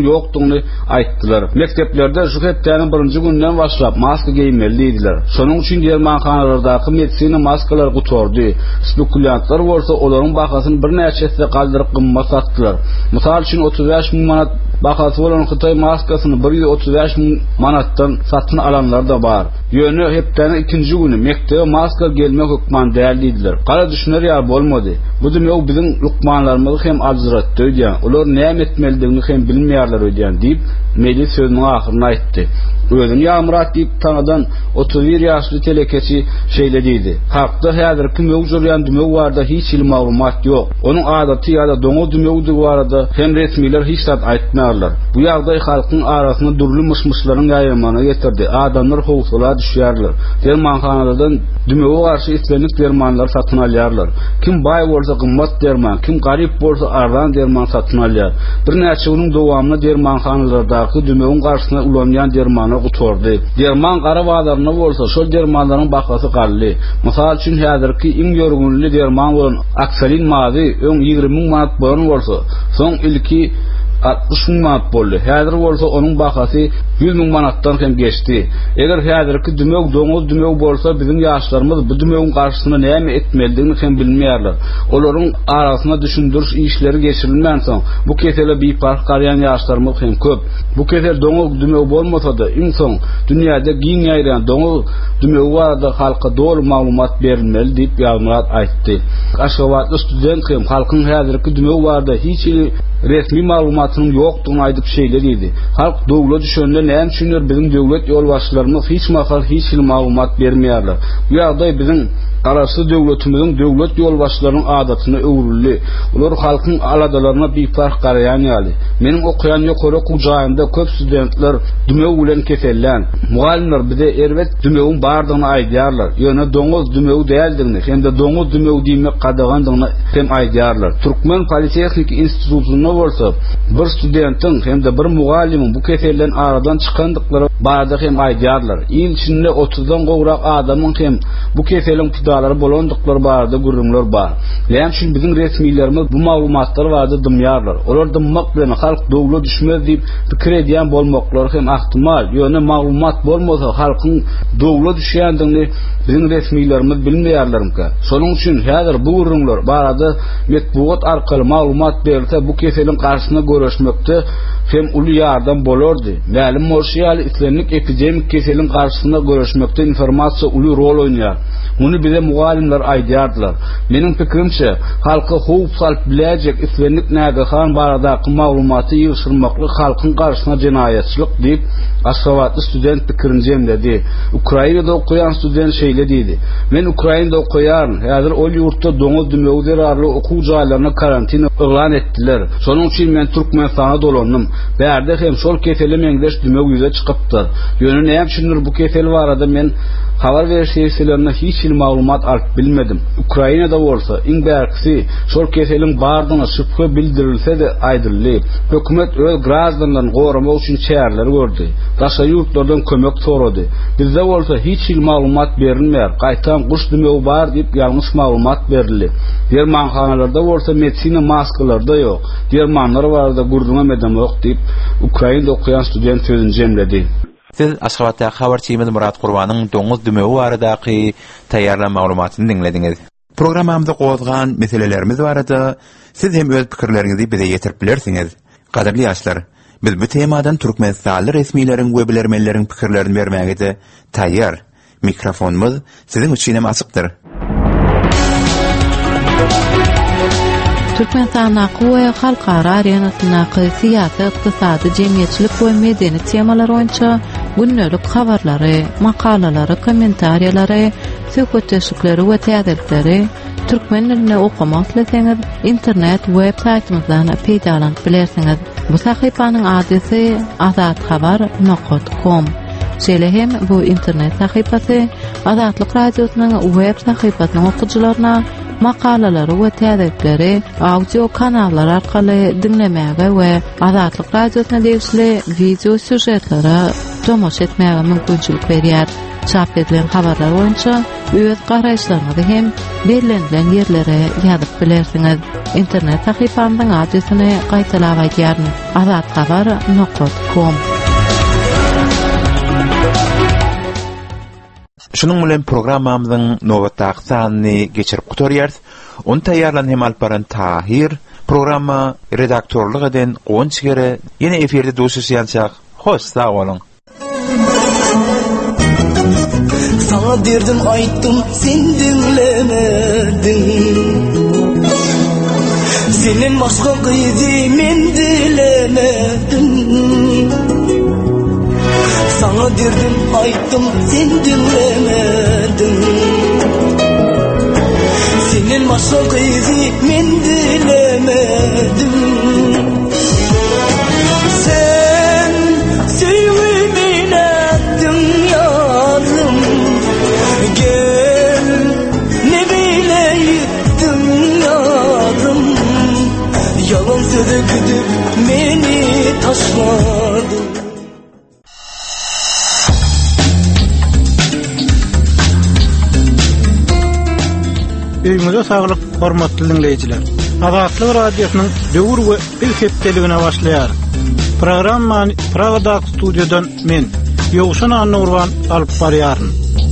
bolduğunu aýtdylar. Mekteplerde şu hepdäniň birinji günden başlap maska giýmelidiler. Şonuň üçin dermanhanalardaky medisina maskalary gutordy. Spekulyantlar bolsa olaryň bahasyny bir näçesi galdyryp gymmat satdylar. Mysal üçin 35 000 manat bahasy bolan Xitay maskasyny 135 000 manatdan satyn alanlar da bar. Ýöne hepdäniň ikinji güni mektebe maska gelmek hukman däldiler. Gara düşüner ýar bolmady. Bu dünýä biziň lukmanlarymyzy hem ajratdy diýen. Olar näme etmelidigini hem bilmeýärler diýen diýip meclis sözüniň ahyryna aýtdy. Özüni ýamrat diýip tanadan 31 ýaşly telekeçi şeýlediydi. Halkda häzirki mewjudyan dümeg barada hiç il maglumat ýok. Onuň adaty ýa-da doňa dümegi barada hem resmiler hiç zat aýtmaýarlar. Bu ýagdaý halkyň arasyna durly myşmyşlaryň ýaýramagyna getirdi. Adamlar howsala düşýärler. Dermanhanalardan dümege garşy islenlik dermanlar satyn alýarlar. Kim baý bolsa gymmat derman, kim garyp bolsa arzan derman satyn alýar. Bir näçe ýylyň dowamyna dermanhanalardaky dümegiň garşyna ulanýan dermany gutordy. Derman gara bazarına bolsa şol dermanlaryň bahasy gally. Mysal üçin häzirki iň ýörgünli derman bolan Aksalin mazy öň 20 000 manat bolan bolsa, soň ilki 60 000 manat boldy. Häzir bolsa onuň bahasy 100 000 manatdan hem geçdi. Eger häzirki dümeg doňuz dümeg bolsa biziň ýaşlarymyz bu dümegiň garşysyna näme etmelidigini hem bilmeýärler. Olaryň arasyna düşündiriş işleri geçirilmän soň bu kesele bipark garyan ýaşlarymyz hem köp. Bu kesel doňuz dümeg bolmasa-da insan dünýäde giň ýaýran doňuz dümegi barada halka dol maglumat berilmeli diýip ýalmarat aýtdy. Aşgabatly student hem halkyň häzirki dümegi barada hiç resmi maglumatynyň ýokdugyny aýdyp şeýlediydi. Halk dowlat düşünýär, näme düşünýär biziň dowlat ýolbaşçylarymyz hiç hiç maglumat bermeýärler. Bu ýagdaý biziň arasy dowlatymyzyň dowlat ýolbaşçylarynyň adatyna öwrüldi. Ular halkyň aladalaryna bipark garaýan ýaly. Meniň okuyan ýokary kujaýymda köp studentler dümeg bilen kesellen. Mugallimler bize erwet dümegiň bardygyny aýdýarlar. Ýöne doňuz dümegi däldigini, hem-de doňuz dümegi diýmek gadagandygyny hem aýdýarlar. Türkmen Politehnik institutyna bolsa bir studentin hem-de bir mugallimin bu keselden aradan çykandyklary barada hem aýdýarlar. İl içinde 30dan gowrak adamyň hem bu keseliň pidalary bolandyklary barada gürrümler bar. Ýa-ni şun biziň resmiýlerimiz bu maglumatlary barada dymýarlar. Olar dymmak bilen halk dowla düşmez diýip pikir edýän bolmaklary hem ahtimal. Ýöne maglumat bolmasa halkyň dowla düşýändigini biziň resmiýlerimiz bilmeýärlermi? Şonuň üçin häzir bu gürrümler barada metbuat arkaly maglumat berilse bu keseliň garşysyna görüşmekde hem uly ýardam bolardy. Mälim morşiýal islenlik epidemik keseliň garşysyna görüşmekde informasiýa uly rol oýnaýar. Muny bize mugallimler aýdýardylar. Meniň pikirimçe halka howp salyp biläjek islenlik nägehan baradaky maglumaty ýyşyrmakly halkyň garşysyna jenaýatçylyk diýip Aşgabatly student pikirini jemledi. Ukrainada okuyan student şeýlediydi. Men Ukrainada okuýan, häzir ol ýurtda doňuz dümegi derarly okuw jaýlaryna karantina elan etdiler. Şonuň üçin men Türkmenistana dolandym. Bärde hem şol keseli meňdeş dümeg ýüze çykypdy. Ýöne näme üçindir bu kesel barada men habar berişlerine hiç maglumat alyp bilmedim. Ukrainada bolsa iň bärkisi şol keseliň bardygyna şüphe bildirilse de aýdyldy. Hökümet öz grazdanlaryny goramak üçin çäreler gördi. Daşa ýurtlardan kömek sorady. Bizde bolsa hiç maglumat berilmeýär. Gaýtan guş dümegi bar diýip ýalňyş maglumat berildi. Dermanhanalarda bolsa medisina maskalary da ýok. Dermanlar barada gurruna medem ýok diýip Ukrainada okuyan student sözüni jemledi.
Siz Aşgabatda habarçymyz Murat Gurbanyň doňuz dümegi baradaky taýýarlan maglumatyny dinlediňiz. Programmamyzda gozgan meselelerimiz barada siz hem öz pikirleriňizi bize ýetirip bilersiňiz. Gaderli ýaşlar, biz bu temadan Türkmenistanly resmiýleriň we bilermenleriň pikirlerini bermäge taýýar. Mikrofonumuz siziň üçin hem açykdyr.
Türkmenistan we halkara arenasynaky syýasy, ykdysady, jemgyýetçilik we medeni temalar boýunça günnelik habarlary, makalalary, kommentariýalary, söhbetleşikleri we täzelikleri türkmen diline okumak isteseňiz internet web saýtymyzdan peýdalanyp bilersiňiz. Bu sahypanyň adresy azathabar.com. Şeýle bu internet sahypasy Azatlyk radiosynyň web sahypasynyň okuwçylaryna makalalary we täzelikleri audio kanallar arkaly dinlemäge we Azatlyk radiosyna degişli video süjetlere tomoş etmäge mümkinçilik berýär. Çap edilen habarlar boýunça öz garaýşlaryňyzy hem belirlenilen ýerlere ýazyp bilersiňiz. Internet sahypamyň adresyny gaýtalap aýdýaryn: azathabar.com.
Şunun bilen programmamyzyň nowatdaky sanyny geçirip gutarýarys. Onu taýýarlan hem alparan Tahir. Programma redaktorlyk eden Gonçgere ýene eferde duşuşýançak. Hoş sağ bolun.
Sana derdim ayttım, sen dinlemedin. Senin başka kıydı men dilemedim. Sana derdim ayttım, sen dinlemedin. Senin başka kıydı men dilemedim. Sen sevmemin ettin yarım. Gel ne bileydim yarım. Yalan söze gidip beni taşladın.
Öýüňize saglyk, hormatly dinleýijiler. Azatlyk radiosynyň döwür we bir hepdeligine başlaýar. Programmany Pragada studiýadan men, Ýowşan Anurwan alyp barýaryn.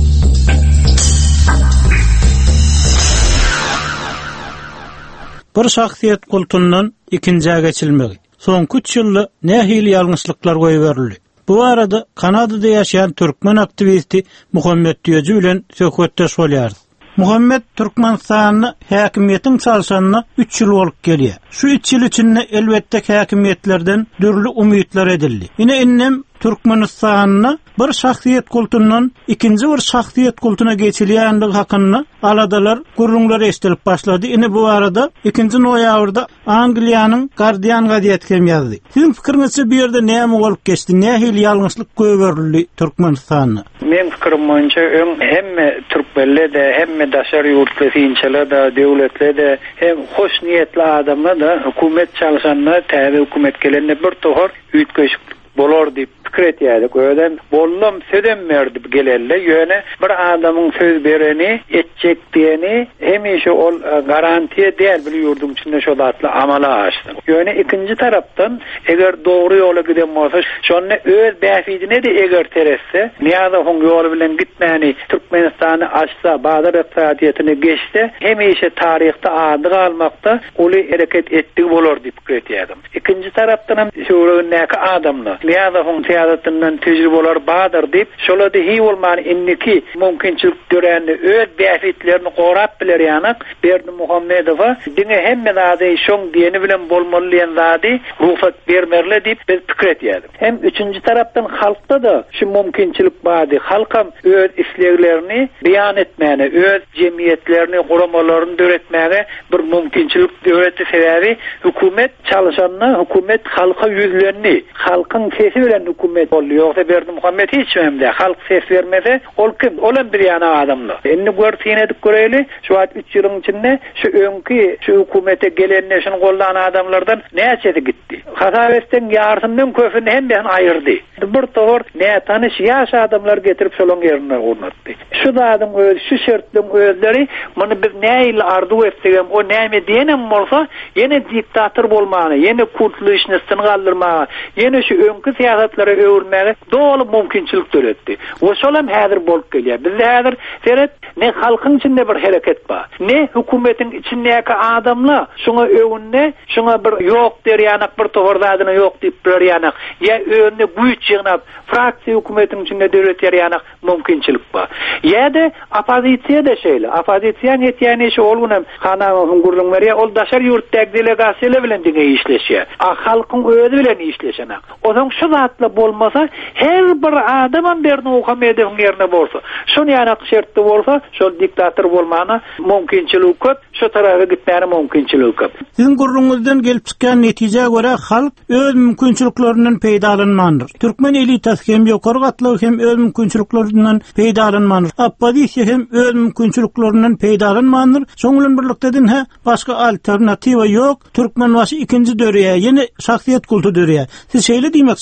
Bir şahsiýet kultundan ikinjiye geçilmegi. Soňky 3 ýylda nähili ýalňyşlyklar goýberildi. Bu arada Kanadada ýaşaýan türkmen aktivisti Muhammed Diýeji bilen söhbetdeş bolýar. Muhammed Türkmenistanyny häkimiýetiň çalşanyna 3 ýyl bolup gelýär. Şu 3 ýyl içinde elbetde häkimiýetlerden dürli umytlar edildi. Ine innem Türkmenistanyny bir şahsiýet kultundan ikinji bir şahsiýet kultuna geçilýänligi hakynda aladalar, gurrunlar estilip başlady. Ine bu arada 2 noýabrda Angliýanyň Guardian gazetine ýazdy. Sizin pikiriňizçe bu ýerde näme bolup geçdi? Nähili ýalňyşlyk göberildi Türkmenistanyny?
Men pikirim boýunça hemme türkmenler de, hemme daşary ýurtlar da, döwletler de, hem hoş niýetli adamlar da hökümet çalşanlar, täze hökümet gelenler bir tohar üýtgeşik bolar diýip pikir etýärdi. Öýden bollum södem berdi gelelle ýöne bir adamyň söz bereni, etjek diýeni hemişe ol garantiýe däl bilýärdim içinde şo datly amala açdy. Ýöne ikinji tarapdan eger dogry ýola giden bolsa, şonu öz bäfidine de eger teresse, niýada hoň ýoly bilen gitmäni Türkmenistany açsa, bazar ykdysadyetini geçse, hemişe taryhda ady galmakda uly hereket etdi bolar diýip pikir etýärdim. Ikinji tarapdan hem şoňaki adamlar niýada hoň tiýatyndan tejribeler badyr diýip, şolady hi bolmany inniki mümkinçilik görenli öz bäfitlerini gorap biler ýanyk Berdi Muhammedowa diňe hemme zady şoň diýeni bilen bolmaly zady ruhsat bermerle diýip biz pikir etýärdik. Hem üçinji tarapdan halkda da şu mümkinçilik bady. Halkam öz isleglerini beýan etmäne, öz jemgyýetlerini, guramalaryny döretmäge bir mümkinçilik döwleti sebäbi hökümet çalşanyna, hökümet halka ýüzlerini, halkyň sesi bilen hökümet bolýar. Ýogsa Berdi Muhammed hiç memde halk ses vermese, ol kim? Olan bir ýana adamlar. Endi görtýän edip göreli, şu 3 ýylyň içinde şu öňki şu hökümete gelenler şunu gollanan adamlardan näçe gitdi. Hasabetden ýardymdan köpüni hem bilen aýyrdy. Bir tohor näme tanış ýaş adamlar getirip şolaň ýerine ornatdy. Şu adam öz şu şertliň özleri muny biz näýil arzu etsegem o näme diýenem bolsa, ýene diktator bolmany, ýene kurtuluşny galdyrmagy, ýene şu öňki siýasatlara öwürmäge dolu mümkinçilik döretdi. O şolam häzir bolup gelýär. Bizde häzir seret ne halkyň içinde bir hereket bar, ne hökümetiň içindäki adamlar şoňa öwünne, şoňa bir ýok derýanak bir tohordadyna ýok diýip berýanak, ýa öňünde güýç ýygnap fraksiýa hökümetiň içinde döret ýerýanak mümkinçilik bar. Ýa-da opozisiýa da şeýle. Opozisiýa ýetýäni şu olgunam Hanawyň gurulmaly ol daşar ýurtdaky delegasiýalar bilen diňe işleşýär. Halkyň özü bilen işleşenak. Oňa şu zatla bolmasa her bir adamam Berdi Muhammedowyň ýerine bolsa, şonu ýanak şertde bolsa, şol diktator bolmana mümkinçilik köp, şu tarafa gitmäne mümkinçilik köp.
Sizin gurrunuzdan gelip çykan netijeye göre halk öz mümkinçiliklerinden peýdalanmandyr. Türkmen elitasy hem ýokary gatlygy hem öz mümkinçiliklerinden peýdalanmandyr. Opozisiýa hem öz mümkinçiliklerinden peýdalanmandyr. Şoň bilen birlikde başga alternatiwa ýok. Türkmen başy ikinji döreýe, ýene şahsiýet kultu döreýe. Siz şeýle diýmek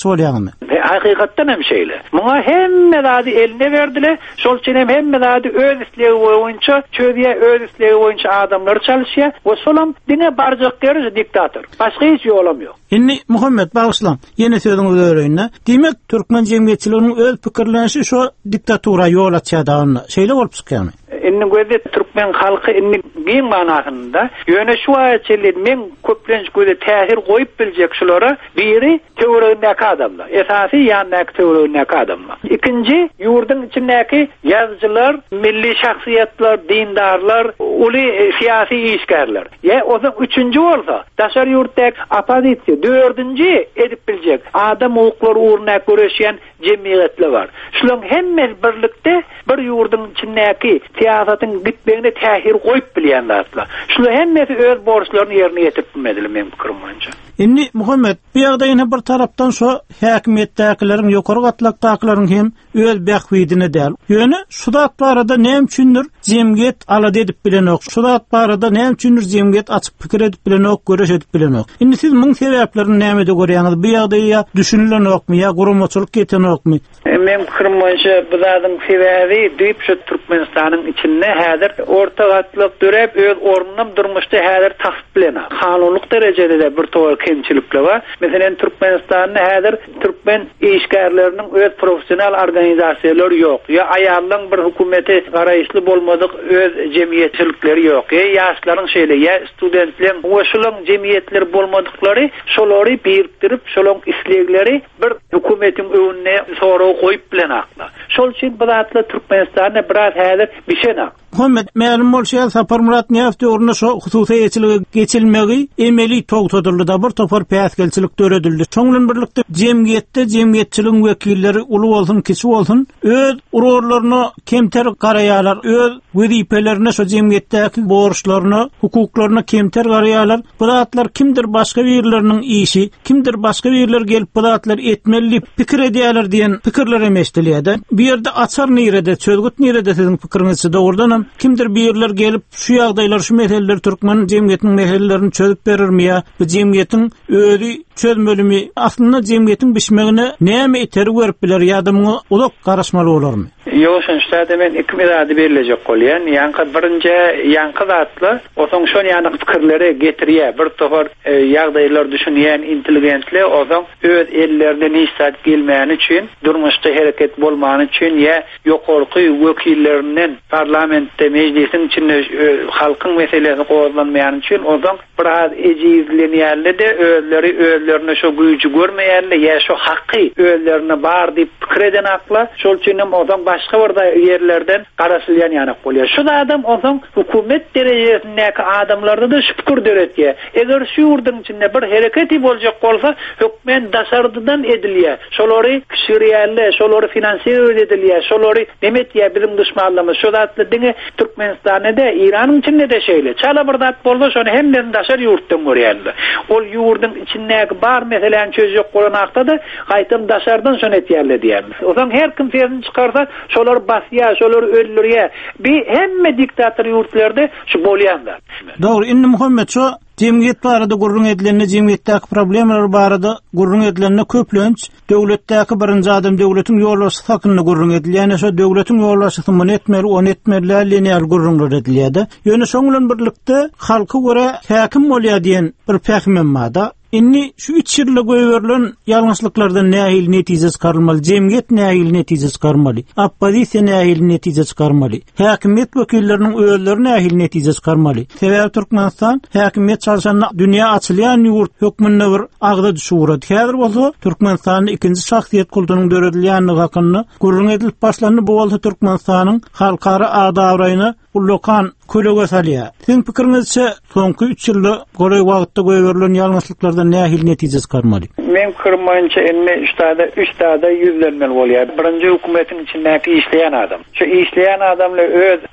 etmekçi bolýarmy?
Hakykatdan hem şeýle. Muňa hemme zady eline berdiler. Şol üçin hem hemme zady öz islegi boýunça, çöýdýä öz islegi boýunça adamlar çalışýar. O solam diňe barjak gerçi diktator. Başga hiç ýolum ýok.
Inni Muhammed Bagyslam, ýene sözüňiz öýreňne. Demek türkmen jemgyýetçiliginiň öz pikirlenişi şo diktatura ýol açýardygyny şeýle bolup çykýarmy?
Inni gözde Türkmen halkı inni giň manasynda ýöne şu aýatçylar men köplenç gözde täsir goýup biljek şulara biri teoriýaňdaky adamlar. Esasy ýandaky teoriýaňdaky adamlar. Ikinji ýurdun içindäki ýazgylar, milli şahsiýetler, dindarlar, uly syýasy işgärler. Ýa oňa üçünji bolsa, daşar ýurtdaky opozisiýa, dördünji edip biljek adam hukuklary uğruna göreşýän jemgyýetler bar. Şularyň hemmesi birlikde bir ýurdun içindäki siýasatyň gitmegine täsir goýup bilýänler. Şular hemmesi öz borçlaryny ýerine ýetirmediler men pikirim boýunça.
Inni Muhammed, bu ýagda ýene bir tarapdan şo häkimetdäkilerin ýokary gatlakdakylaryň hem öz bähwidine däl. Ýöne şudat barada näme üçindir jemgyýet alady edip bilenok. Şudat barada näme üçindir jemgyýet açyk pikir edip bilenok, göreş edip bilenok. Indi siz muň sebäplerini näme-de görýäňiz? Bu ýagda ýa düşünilenokmy, ýa gurulmaçylyk etenokmy?
Men pikirim boýunça bu zadyň sebäbi diýip şu Türkmenistanyň içinde häzir orta gatlyk dörep öz ornundan durmuşda häzir tasdiqlenen. Kanunluk derejede de bir towar kemçilikler bar. Meselem Türkmenistanyň häzir Türkmen işgärleriniň öz professional organizasiýalary ýok. Ýa aýallaryň bir hukumeti garaýşly bolmadyk öz jemgyýetçilikleri ýok. Ýaşlaryň şeýle, ýa studentleriň oşularyň jemgyýetleri bolmadyklary şolary birikdirip, şolaryň islegleri bir hukumetiň öňüne soraw goýup bilen akla. Şol üçin bu zatly Türkmenistanyň biraz häzir bişenak.
Muhammed, ma'lum bolşa Sapar Murat Niyafti orna şo hususy ýetçiligi geçilmegi emeli togtodurly da bir topar päsgelçilik döredildi. Şoňlan birlikde jemgyýetçiligiň wekilleri uly bolsun, kisi bolsun, öz urarlaryny kemter garaýarlar, öz wezipelerini şo jemgyýetdäki borçlaryny, hukuklaryny kemter garaýarlar. Bu zatlar kimdir başga birleriniň işi, kimdir başga birler gelip bu zatlar etmeli pikir edýärler diýen pikirler emeşdilýärdi. Bir ýerde açar nirede, çözgüt nirede siziň pikiriňizde ordan kimdir birler gelip şu ýagdaýlar, şu meseleler Türkmen jemgyýetiniň meselelerini çözüp berirmi ýa bu jemgyýetiň özi çözmelimi aslında jemgyýetiň bişmegine näme iterik berip biler ýa-da muňa ulak garaşmaly bolarmy?
Ýok, şonda men iki mirady berilecek bolýan. Ýanky birinji ýanky zatly, oňa şol ýany pikirleri getirýär. Bir topar ýagdaýlar düşünýän intelligentler oňa öz ellerine nisbat gelmegini üçin, durmuşda hereket bolmagany üçin ýa ýokarky wekillerinden parlamentde meclisin içinde halkyň meselesini gowlanmayan üçin oňa biraz ejizlenýärler de özlerine şo güýçi görmeýärler ýa şo haqqy özlerine bar diýip pikir eden akla. Şol üçin oňa başga bir ýerlerden garaşylýan ýanyk bolýar. Şu adam oňa hukumet derejesindäki adamlarda da şükür döretýär. Eger şu ýurdun içinde bir hereketi boljak bolsa, hökmen daşardydan edilýär. Şolary kişirýärler, şolary finansiýer edilýär, şolary demetýär bizim düşmanlarymyz. Şu zatly diňe Türkmenistanyda, İranyň içinde de şeýle. Çala bir zat bolsa, şonu hemden daşar ýurtdan görýärler. Ol ýurdun içindäki bar meseleni çözjek bolan akda da gaýtam daşardan şonu etýärler diýermiz. Oňa her kim ferini çykarsa, şolar basýar, şolar öldürýär. Bir hemme diktator ýurtlarda şu bolýanlar.
Dogry, indi Muhammed şo jemgyýet barada gurrun edilenine, jemgyýetdäki problemler barada gurrun edilenine köplenç, döwletdäki birinji adam döwletiň ýolbaşçy hakyny gurrun edilýär. Şo döwletiň ýolbaşçysy muny etmeli, ony etmeli, linear gurrunlar edilýär. Ýöne şoňlan birlikde halky göre häkim bolýar diýen bir pähmem bada. Inni şu 3 ýylda goýberlen ýalňyşlyklardan nähil netije çykarylmaly, jemgyýet nähil netije çykarmaly, oppozisiýa nähil netije çykarmaly, häkimet wekilleriniň özleri nähil netije çykarmaly. Sebäbi Türkmenistan häkimet çalışanyna dünýä açylýan ýurt hökmünde bir agda düşürdi. Häzir bolsa Türkmenistanyň ikinji şahsiýet kulturynyň döredilýänligi hakyny gurrun edilip başlandy. Bu bolsa Türkmenistanyň halkara adabraýyny ullokan kölega salýar. Siň pikiriňizçe soňky 3 ýylda goraý wagtda goýberlen ýalňyşlyklardan nähil netije çykarmaly?
Men kirmança emme üstada yüzlenmeli bolýar. Birinji hukumetin içindäki işleýän adam. Şu işleýän adamla öz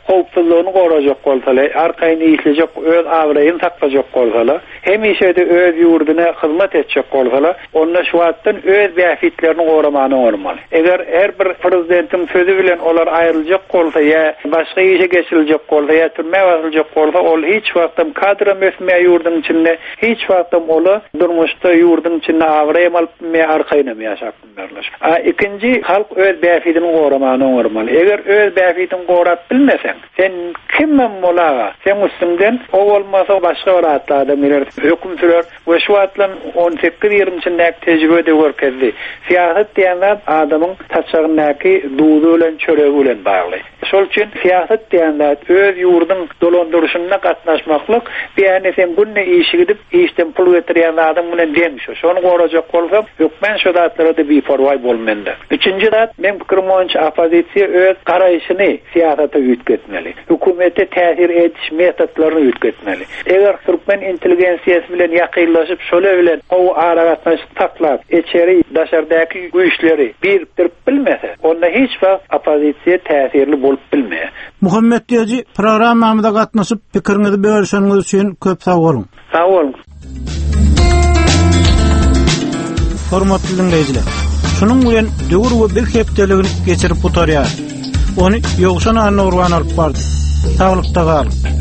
howpsuzlygyny gorajak bolsalar, arkaýny işlejek, öz awraýyny taklajak bolsalar, hemişe-de öz ýurduna hyzmat etjek bolsalar, onda şu wagtdan öz bäfitlerini goramany ormal. Eger her bir prezidentin sözü bilen olar aýryljak bolsa, ýa başga işe geçiriljek bolsa, ýa türme wasyljak bolsa, ol hiç wagtdan kadra mesmeýe ýurdun içinde, hiç wagtdan ola durmuşda ýurdun içinde awraýym alyp me arkaýna ýaşap berler. Ikinji halk öz bäfitini goramany ormal. Eger öz bäfitini gorap bilmesen, sen kimmen molaga, sen üstünden o olmasa başga bir adam bilir. Höküm sürer we şu atlan 18-20 içindäki tejrübede görkezdi. Siýasat diýenler adamyň taçagyndaky duýdu bilen çöregi bilen bagly. Şol üçin siýasat diýenler öz ýurduň dolandyrşyna gatnaşmaklyk, beýle sen günne işe gidip işden pul getirýän adam bilen deňmiş. Şonu gorajak bolsam, hökmen şu datlarda bir forway bolmanda. Üçinji dat, men pikirim boýunça opozisiýa öz garaýşyny siýasata ýetgetmeli. Hökümete täsir etiş metodlaryny ýetgetmeli. Eger türkmen inteligensiýasy bilen ýakynlaşyp şole bilen o aragatnaşyk taklap, içeri daşardaky güýçleri birikdirip bilmese, onda hiç wagt opozisiýa täsirli bolup bilmeýär.
Muhammed Diýeji, programmamyzda gatnaşyp pikiriňizi bölüşýäňiz üçin köp sag bolun.
Sag bolun.
Hormatly dinleýijiler, şunun bilen döwür we bir hepdeligini geçirip butarýar. Ony ýogşan anna urwan alyp bardy. Sağlykda galyň.